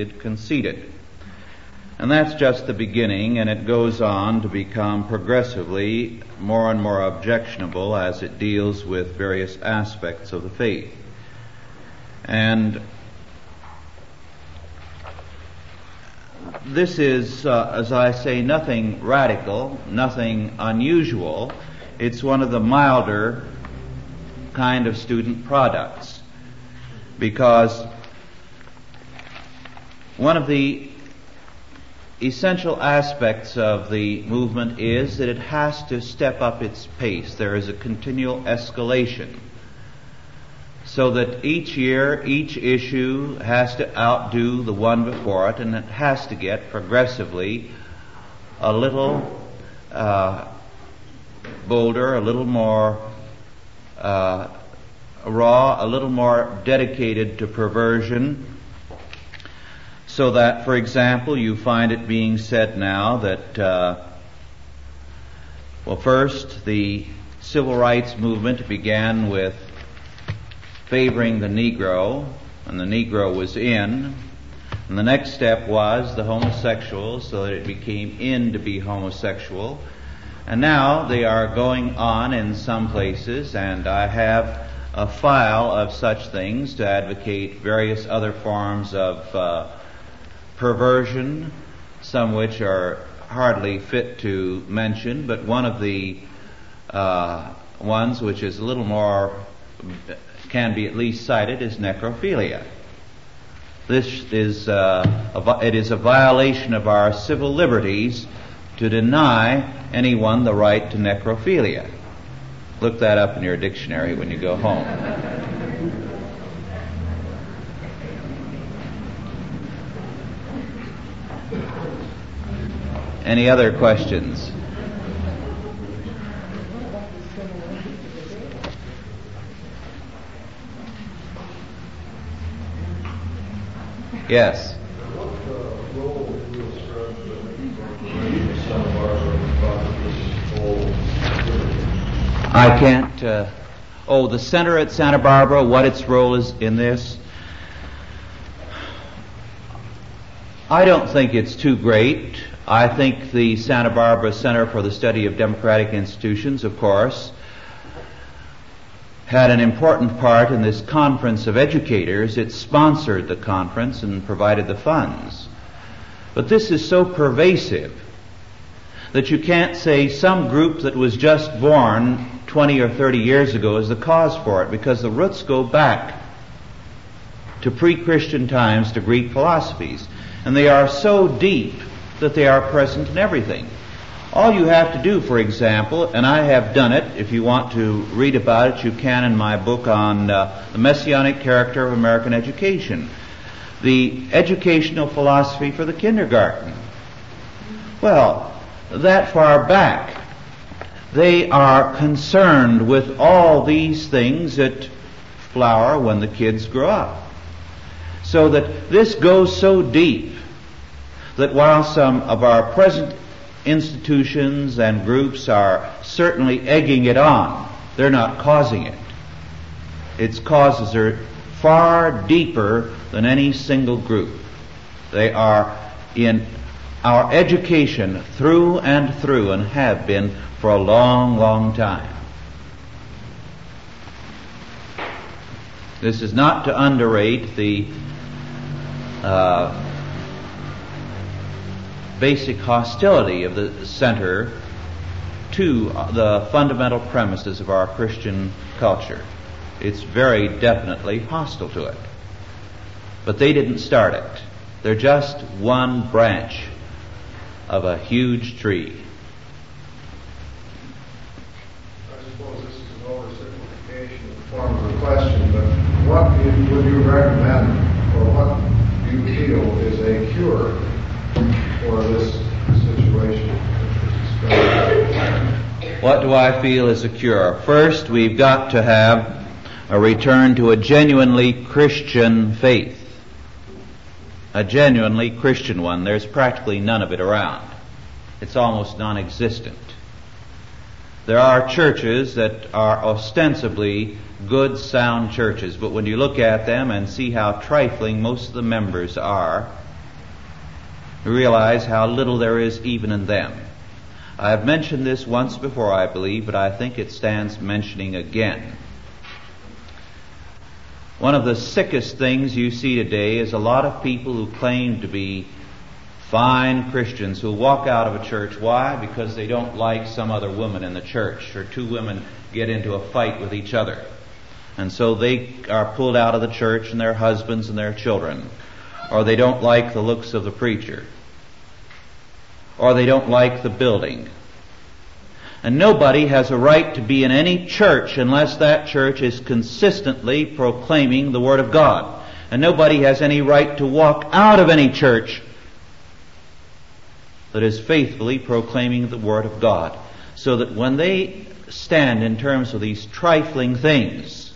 And that's just the beginning, and it goes on to become progressively more and more objectionable as it deals with various aspects of the faith. And this is, as I say, nothing radical, nothing unusual. It's one of the milder kind of student products, because one of the essential aspects of the movement is that it has to step up its pace. There is a continual escalation, so that each year, each issue has to outdo the one before it, and it has to get progressively a little bolder, a little more raw, a little more dedicated to perversion, so that, for example, you find it being said now that, first, the civil rights movement began with favoring the Negro, and the Negro was in, and the next step was the homosexual, so that it became in to be homosexual. And now they are going on in some places, and I have a file of such things to advocate various other forms of perversion, some which are hardly fit to mention, but one of the ones which is a little more, can be at least cited, is necrophilia. This is it is a violation of our civil liberties to deny anyone the right to necrophilia. Look that up in your dictionary when you go home. Any other questions? Yes. What role do you ascribe to the Santa Barbara about this whole? I can't. The center at Santa Barbara, what its role is in this? I don't think it's too great. I think the Santa Barbara Center for the Study of Democratic Institutions, of course, had an important part in this conference of educators. It sponsored the conference and provided the funds. But this is so pervasive that you can't say some group that was just born 20 or 30 years ago is the cause for it, because the roots go back to pre-Christian times, to Greek philosophies. And they are so deep that they are present in everything. All you have to do, for example, and I have done it, if you want to read about it, you can in my book on the Messianic character of American education, the educational philosophy for the kindergarten. Well, that far back, they are concerned with all these things that flower when the kids grow up. So that this goes so deep that while some of our present institutions and groups are certainly egging it on, they're not causing it. Its causes are far deeper than any single group. They are in our education through and through, and have been for a long, long time. This is not to underrate the basic hostility of the center to the fundamental premises of our Christian culture. It's very definitely hostile to it. But they didn't start it. They're just one branch of a huge tree. I suppose this is an oversimplification in the form of a question, but what would you recommend, or what do you feel is a cure for this situation? What do I feel is a cure? First, we've got to have a return to a genuinely Christian faith. A genuinely Christian one. There's practically none of it around. It's almost non-existent. There are churches that are ostensibly good, sound churches, but when you look at them and see how trifling most of the members are, you realize how little there is even in them. I have mentioned this once before, I believe, but I think it stands mentioning again. One of the sickest things you see today is a lot of people who claim to be fine Christians who walk out of a church. Why? Because they don't like some other woman in the church, or two women get into a fight with each other. And so they are pulled out of the church, and their husbands and their children. Or they don't like the looks of the preacher. Or they don't like the building. And nobody has a right to be in any church unless that church is consistently proclaiming the Word of God. And nobody has any right to walk out of any church that is faithfully proclaiming the Word of God. So that when they stand in terms of these trifling things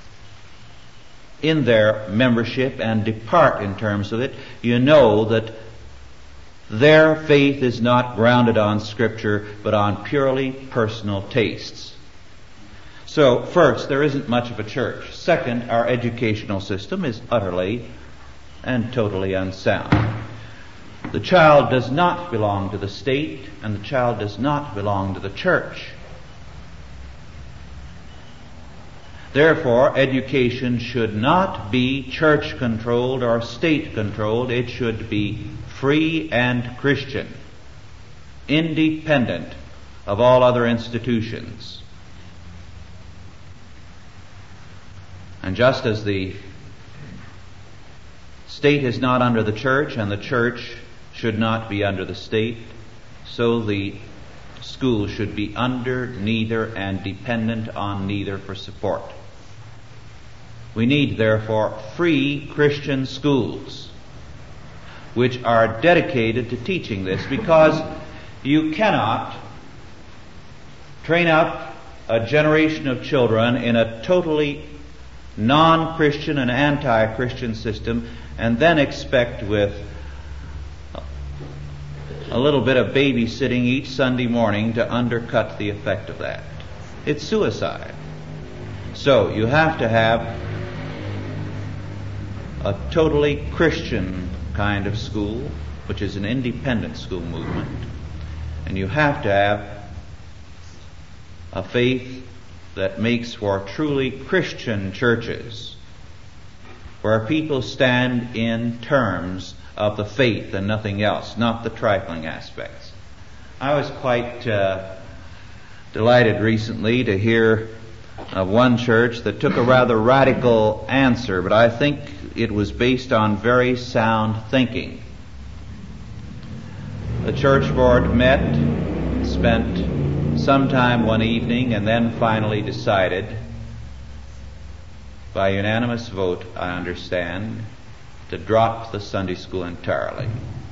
in their membership and depart in terms of it, you know that their faith is not grounded on Scripture, but on purely personal tastes. So, first, there isn't much of a church. Second, our educational system is utterly and totally unsound. The child does not belong to the state, and the child does not belong to the church. Therefore, education should not be church-controlled or state-controlled. It should be free and Christian, independent of all other institutions. And just as the state is not under the church and the church should not be under the state, so the school should be under neither and dependent on neither for support. We need, therefore, free Christian schools which are dedicated to teaching this, because you cannot train up a generation of children in a totally non-Christian and anti-Christian system, and then expect with a little bit of babysitting each Sunday morning to undercut the effect of that. It's suicide. So you have to have a totally Christian kind of school, which is an independent school movement, and you have to have a faith that makes for truly Christian churches, where people stand in terms of the faith and nothing else, not the trifling aspects. I was quite delighted recently to hear of one church that took a rather radical answer, but I think it was based on very sound thinking. The church board met, spent some time one evening, and then finally decided, by unanimous vote, I understand, to drop the Sunday school entirely.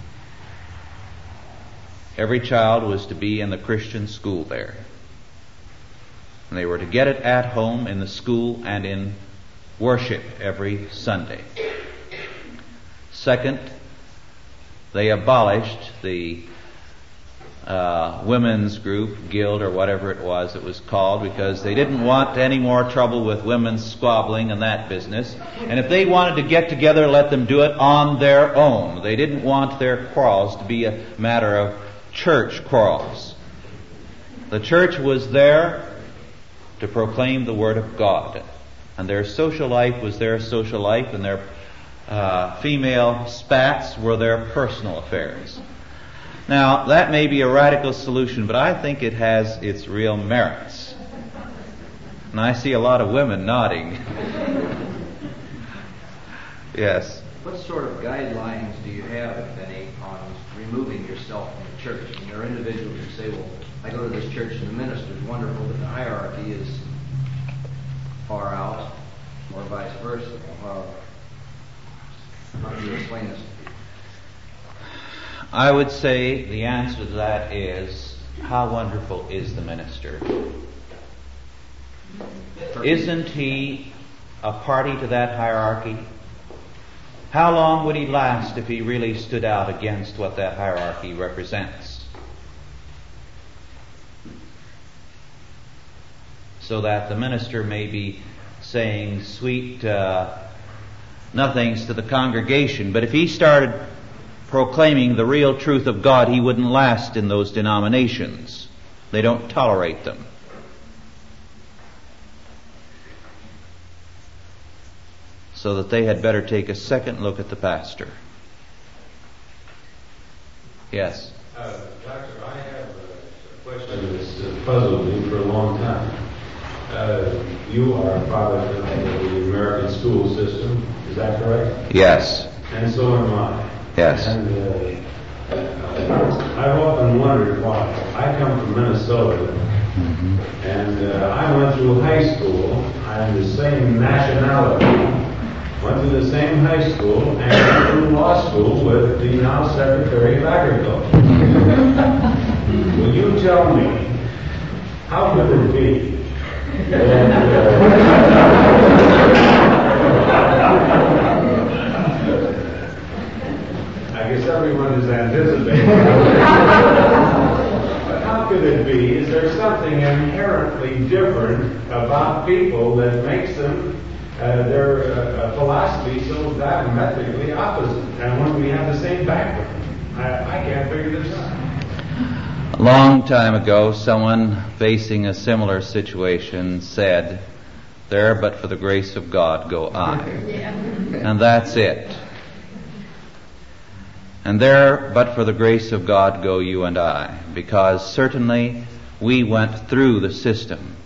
Every child was to be in the Christian school there. And they were to get it at home, in the school, and in worship every Sunday. Second, they abolished the women's group, guild, or whatever it was called, because they didn't want any more trouble with women's squabbling and that business. And if they wanted to get together, let them do it on their own. They didn't want their quarrels to be a matter of church quarrels. The church was there to proclaim the Word of God, and their social life was their social life, and their female spats were their personal affairs. Now, that may be a radical solution, but I think it has its real merits. And I see a lot of women nodding. Yes. What sort of guidelines do you have, if any, on removing yourself from the church? And there are individuals who say, well, I go to this church and the minister's wonderful, but the hierarchy is far out, or vice versa. How do you explain this? I would say the answer to that is, how wonderful is the minister? Isn't he a party to that hierarchy? How long would he last if he really stood out against what that hierarchy represents? So that the minister may be saying sweet nothings to the congregation, but if he started proclaiming the real truth of God, he wouldn't last in those denominations. They don't tolerate them. So that they had better take a second look at the pastor. Yes? Doctor, I have a question that's puzzled me for a long time. You are a product of the American school system, is that correct? Yes. And so am I. Yes. And I've often wondered why. I come from Minnesota, and I went through high school. I'm the same nationality. Went to the same high school and went through law school with the now Secretary of Agriculture. Will you tell me, how could it be I guess everyone is anticipating. But how could it be? Is there something inherently different about people that makes them their philosophy so diametrically opposite? And when we have the same background, I can't figure this out. A long time ago, someone facing a similar situation said, "There, but for the grace of God, go I." And that's it. And there, but for the grace of God, go you and I, because certainly we went through the system.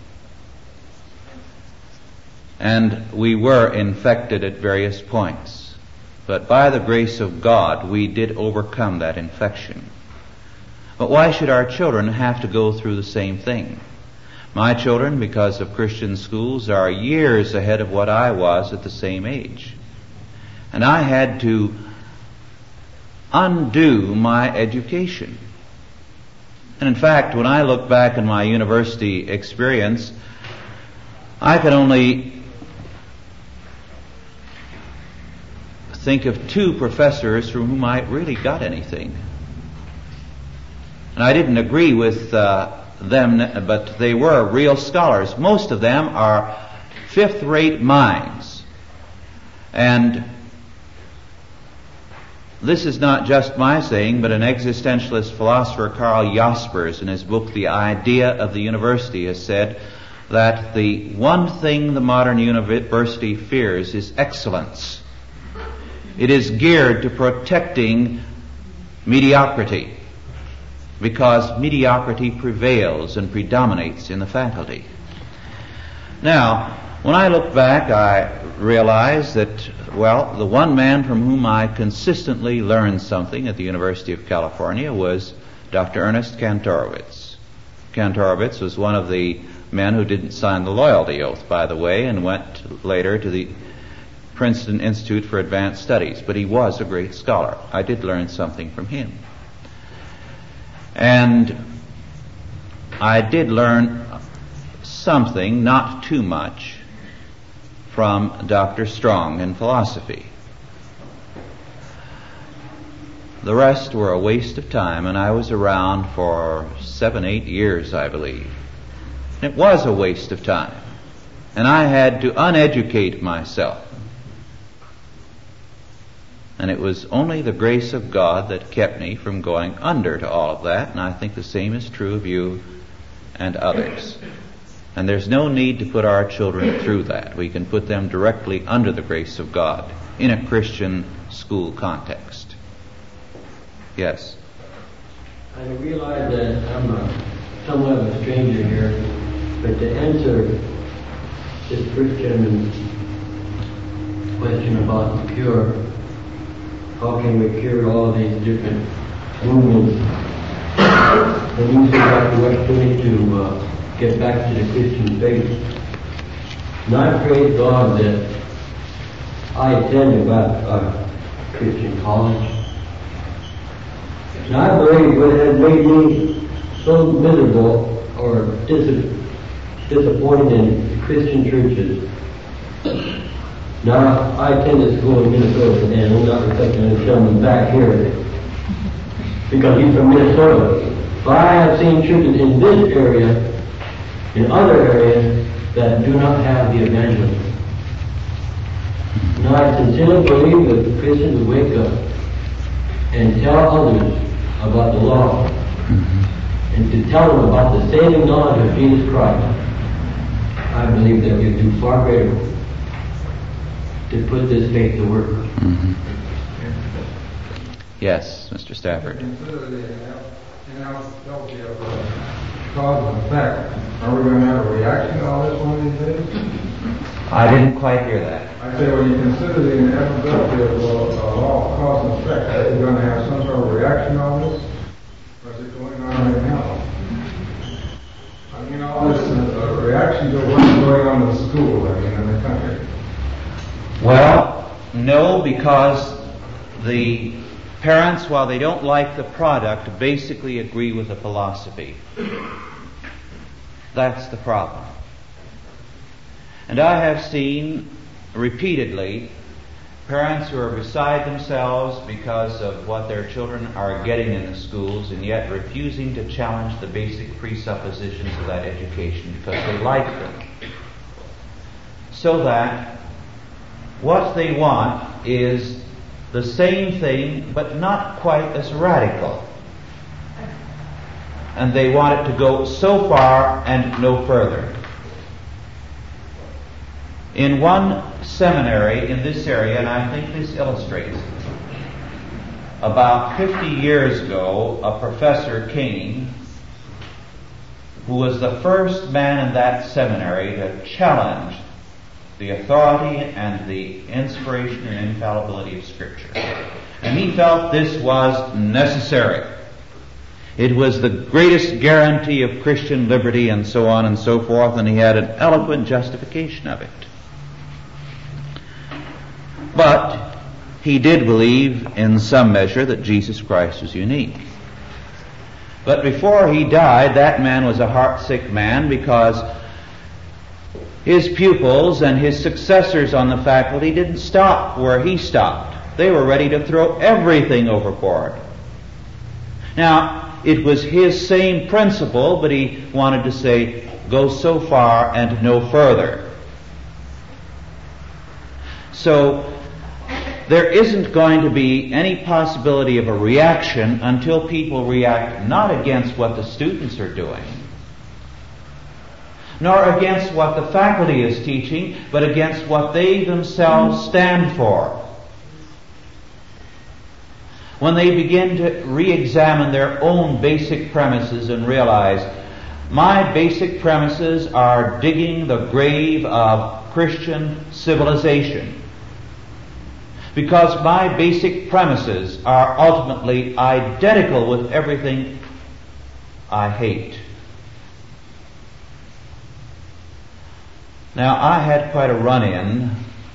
And we were infected at various points. But by the grace of God, we did overcome that infection. But why should our children have to go through the same thing? My children, because of Christian schools, are years ahead of what I was at the same age. And I had to undo my education. And in fact, when I look back on my university experience, I can only think of two professors from whom I really got anything. And I didn't agree with them, but they were real scholars. Most of them are fifth-rate minds. And this is not just my saying, but an existentialist philosopher, Karl Jaspers, in his book The Idea of the University, has said that the one thing the modern university fears is excellence. It is geared to protecting mediocrity, because mediocrity prevails and predominates in the faculty. Now, when I look back, I realize that, well, the one man from whom I consistently learned something at the University of California was Dr. Ernest Kantorowicz. Kantorowicz was one of the men who didn't sign the loyalty oath, by the way, and went later to the Princeton Institute for Advanced Studies, but he was a great scholar. I did learn something from him. And I did learn something, not too much, from Dr. Strong in philosophy. The rest were a waste of time, and I was around for 7-8 years, I believe. It was a waste of time, and I had to uneducate myself. And it was only the grace of God that kept me from going under to all of that, and I think the same is true of you and others. And there's no need to put our children through that. We can put them directly under the grace of God in a Christian school context. Yes? I realize that I'm somewhat of a stranger here, but to answer this first gentleman's question about the cure, how can we cure all these different movements? And you said Dr. Westbury to get back to the Christian faith. And I praise God that I attended a Christian college. And I believe what has made me so miserable or disappointed in Christian churches. Now, I attended school in Minnesota, and I'm not reflecting on this gentleman back here because he's from Minnesota. But I have seen churches in this area, in other areas, that do not have the evangelism. Now, I sincerely believe that Christians will wake up and tell others about the law and to tell them about the saving knowledge of Jesus Christ. I believe that we do far greater to put this faith to work. Yes, Mr. Stafford. Consider the analogy of cause and effect. Are we going to have a reaction to all this one of these days? I didn't quite hear that. I say, when you consider the inevitability of law of cause and effect, are we going to have some sort of reaction to all this? Or is it going on right now? I mean, all this is a reaction to what's going on in school, in the country. Well, no, because the parents, while they don't like the product, basically agree with the philosophy. That's the problem. And I have seen repeatedly parents who are beside themselves because of what their children are getting in the schools, and yet refusing to challenge the basic presuppositions of that education because they like them. So that what they want is the same thing, but not quite as radical. And they want it to go so far and no further. In one seminary in this area, and I think this illustrates it, about 50 years ago, a professor came who was the first man in that seminary to challenge the authority and the inspiration and infallibility of Scripture. And he felt this was necessary. It was the greatest guarantee of Christian liberty and so on and so forth, and he had an eloquent justification of it. But he did believe in some measure that Jesus Christ was unique. But before he died, that man was a heart-sick man because his pupils and his successors on the faculty didn't stop where he stopped. They were ready to throw everything overboard. Now, it was his same principle, but he wanted to say, go so far and no further. So, there isn't going to be any possibility of a reaction until people react not against what the students are doing, nor against what the faculty is teaching, but against what they themselves stand for. When they begin to re-examine their own basic premises and realize, my basic premises are digging the grave of Christian civilization, because my basic premises are ultimately identical with everything I hate. Now, I had quite a run-in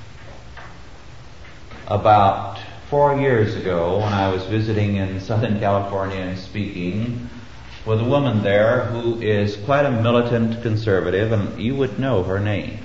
about 4 years ago when I was visiting in Southern California and speaking with a woman there who is quite a militant conservative, and you would know her name.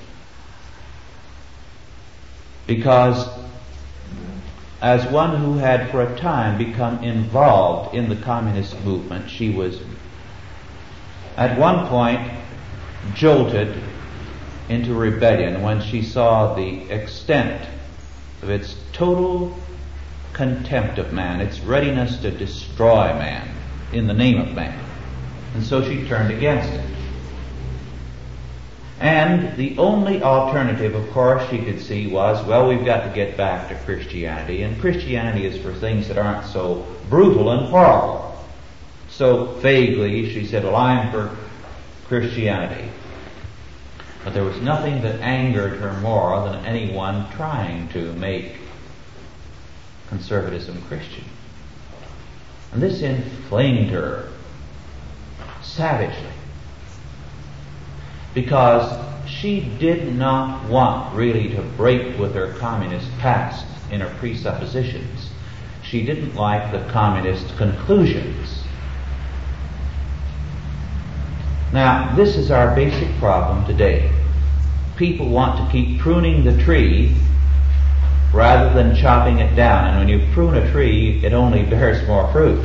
Because as one who had for a time become involved in the communist movement, she was at one point jolted into rebellion when she saw the extent of its total contempt of man, its readiness to destroy man in the name of man. And so she turned against it. And the only alternative, of course, she could see was, well, we've got to get back to Christianity, and Christianity is for things that aren't so brutal and horrible. So vaguely she said, well, I'm for Christianity. But there was nothing that angered her more than anyone trying to make conservatism Christian. And this inflamed her savagely, because she did not want really to break with her communist past in her presuppositions. She didn't like the communist conclusions. Now, this is our basic problem today. People want to keep pruning the tree rather than chopping it down. And when you prune a tree, it only bears more fruit.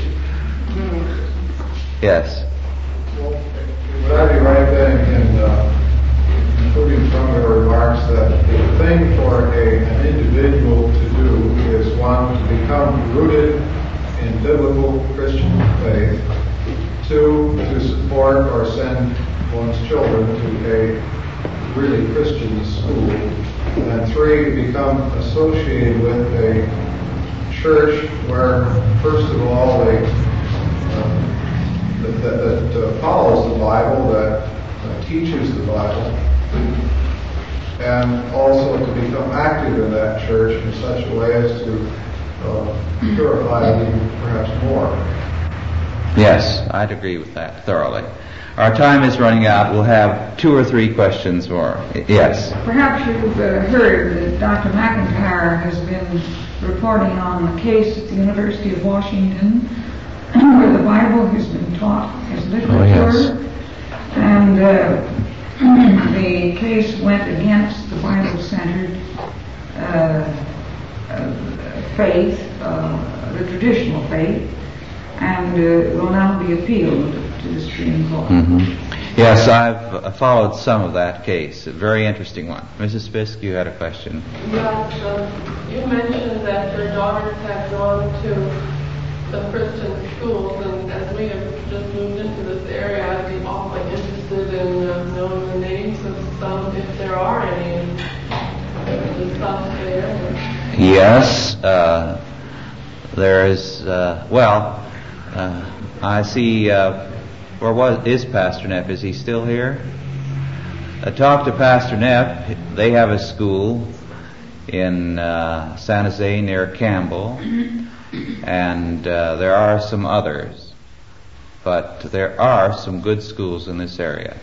Yes? Well, would I be right then in including from your remarks that the thing for an individual to do is, one, to become rooted in biblical Christian faith, two, to support or send one's children to a really Christian school, and three, become associated with a church where, first of all, that follows the Bible, that teaches the Bible, and also to become active in that church in such a way as to purify it even perhaps more. Yes, I'd agree with that thoroughly. Our time is running out. We'll have 2 or 3 questions more. Yes? Perhaps you've heard that Dr. McIntyre has been reporting on the case at the University of Washington where the Bible has been taught as literature. Oh, yes. And the case went against the Bible-centered faith, the traditional faith, and will now be appealed to the Supreme Court. Mm-hmm. Yes, I've followed some of that case. A very interesting one. Mrs. Fisk, you had a question. Yes, you mentioned that your daughters have gone to the Christian schools, and as we have just moved into this area, I'd be awfully interested in knowing the names of some, if there are any, the stuff there. Yes, there is, I see, is Pastor Neff? Is he still here? I talked to Pastor Neff. They have a school in San Jose near Campbell, and there are some others. But there are some good schools in this area.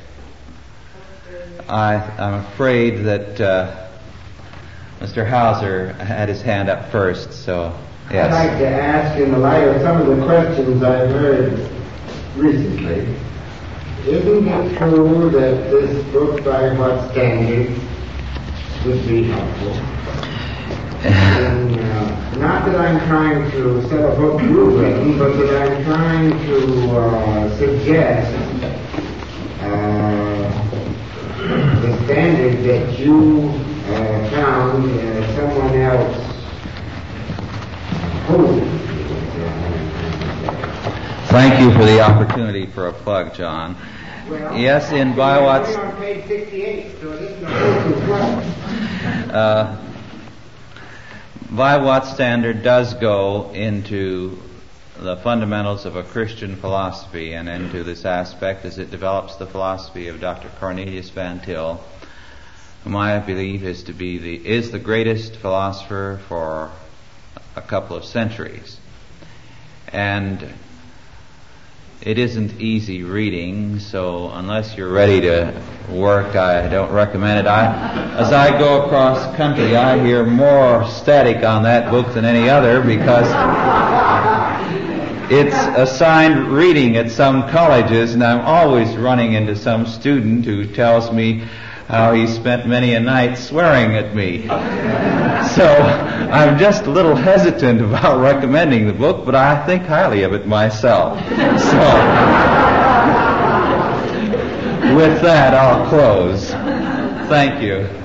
I'm afraid that Mr. Hauser had his hand up first, so yes. I'd like to ask, in the light of some of the questions I've heard recently, isn't it true that this book, by what standards, would be helpful in not that I'm trying to set a book you've written, but that I'm trying to suggest the standard that you found someone else holding. Thank you for the opportunity for a plug, John. Well, yes, in Biawat's... on page 68, so this is a plug. Biawat's standard does go into the fundamentals of a Christian philosophy and into this aspect as it develops the philosophy of Dr. Cornelius Van Til, whom I believe is the greatest philosopher for a couple of centuries. And it isn't easy reading, so unless you're ready to work, I don't recommend it. As I go across country, I hear more static on that book than any other because it's assigned reading at some colleges, and I'm always running into some student who tells me how he spent many a night swearing at me. So I'm just a little hesitant about recommending the book, but I think highly of it myself. So with that, I'll close. Thank you.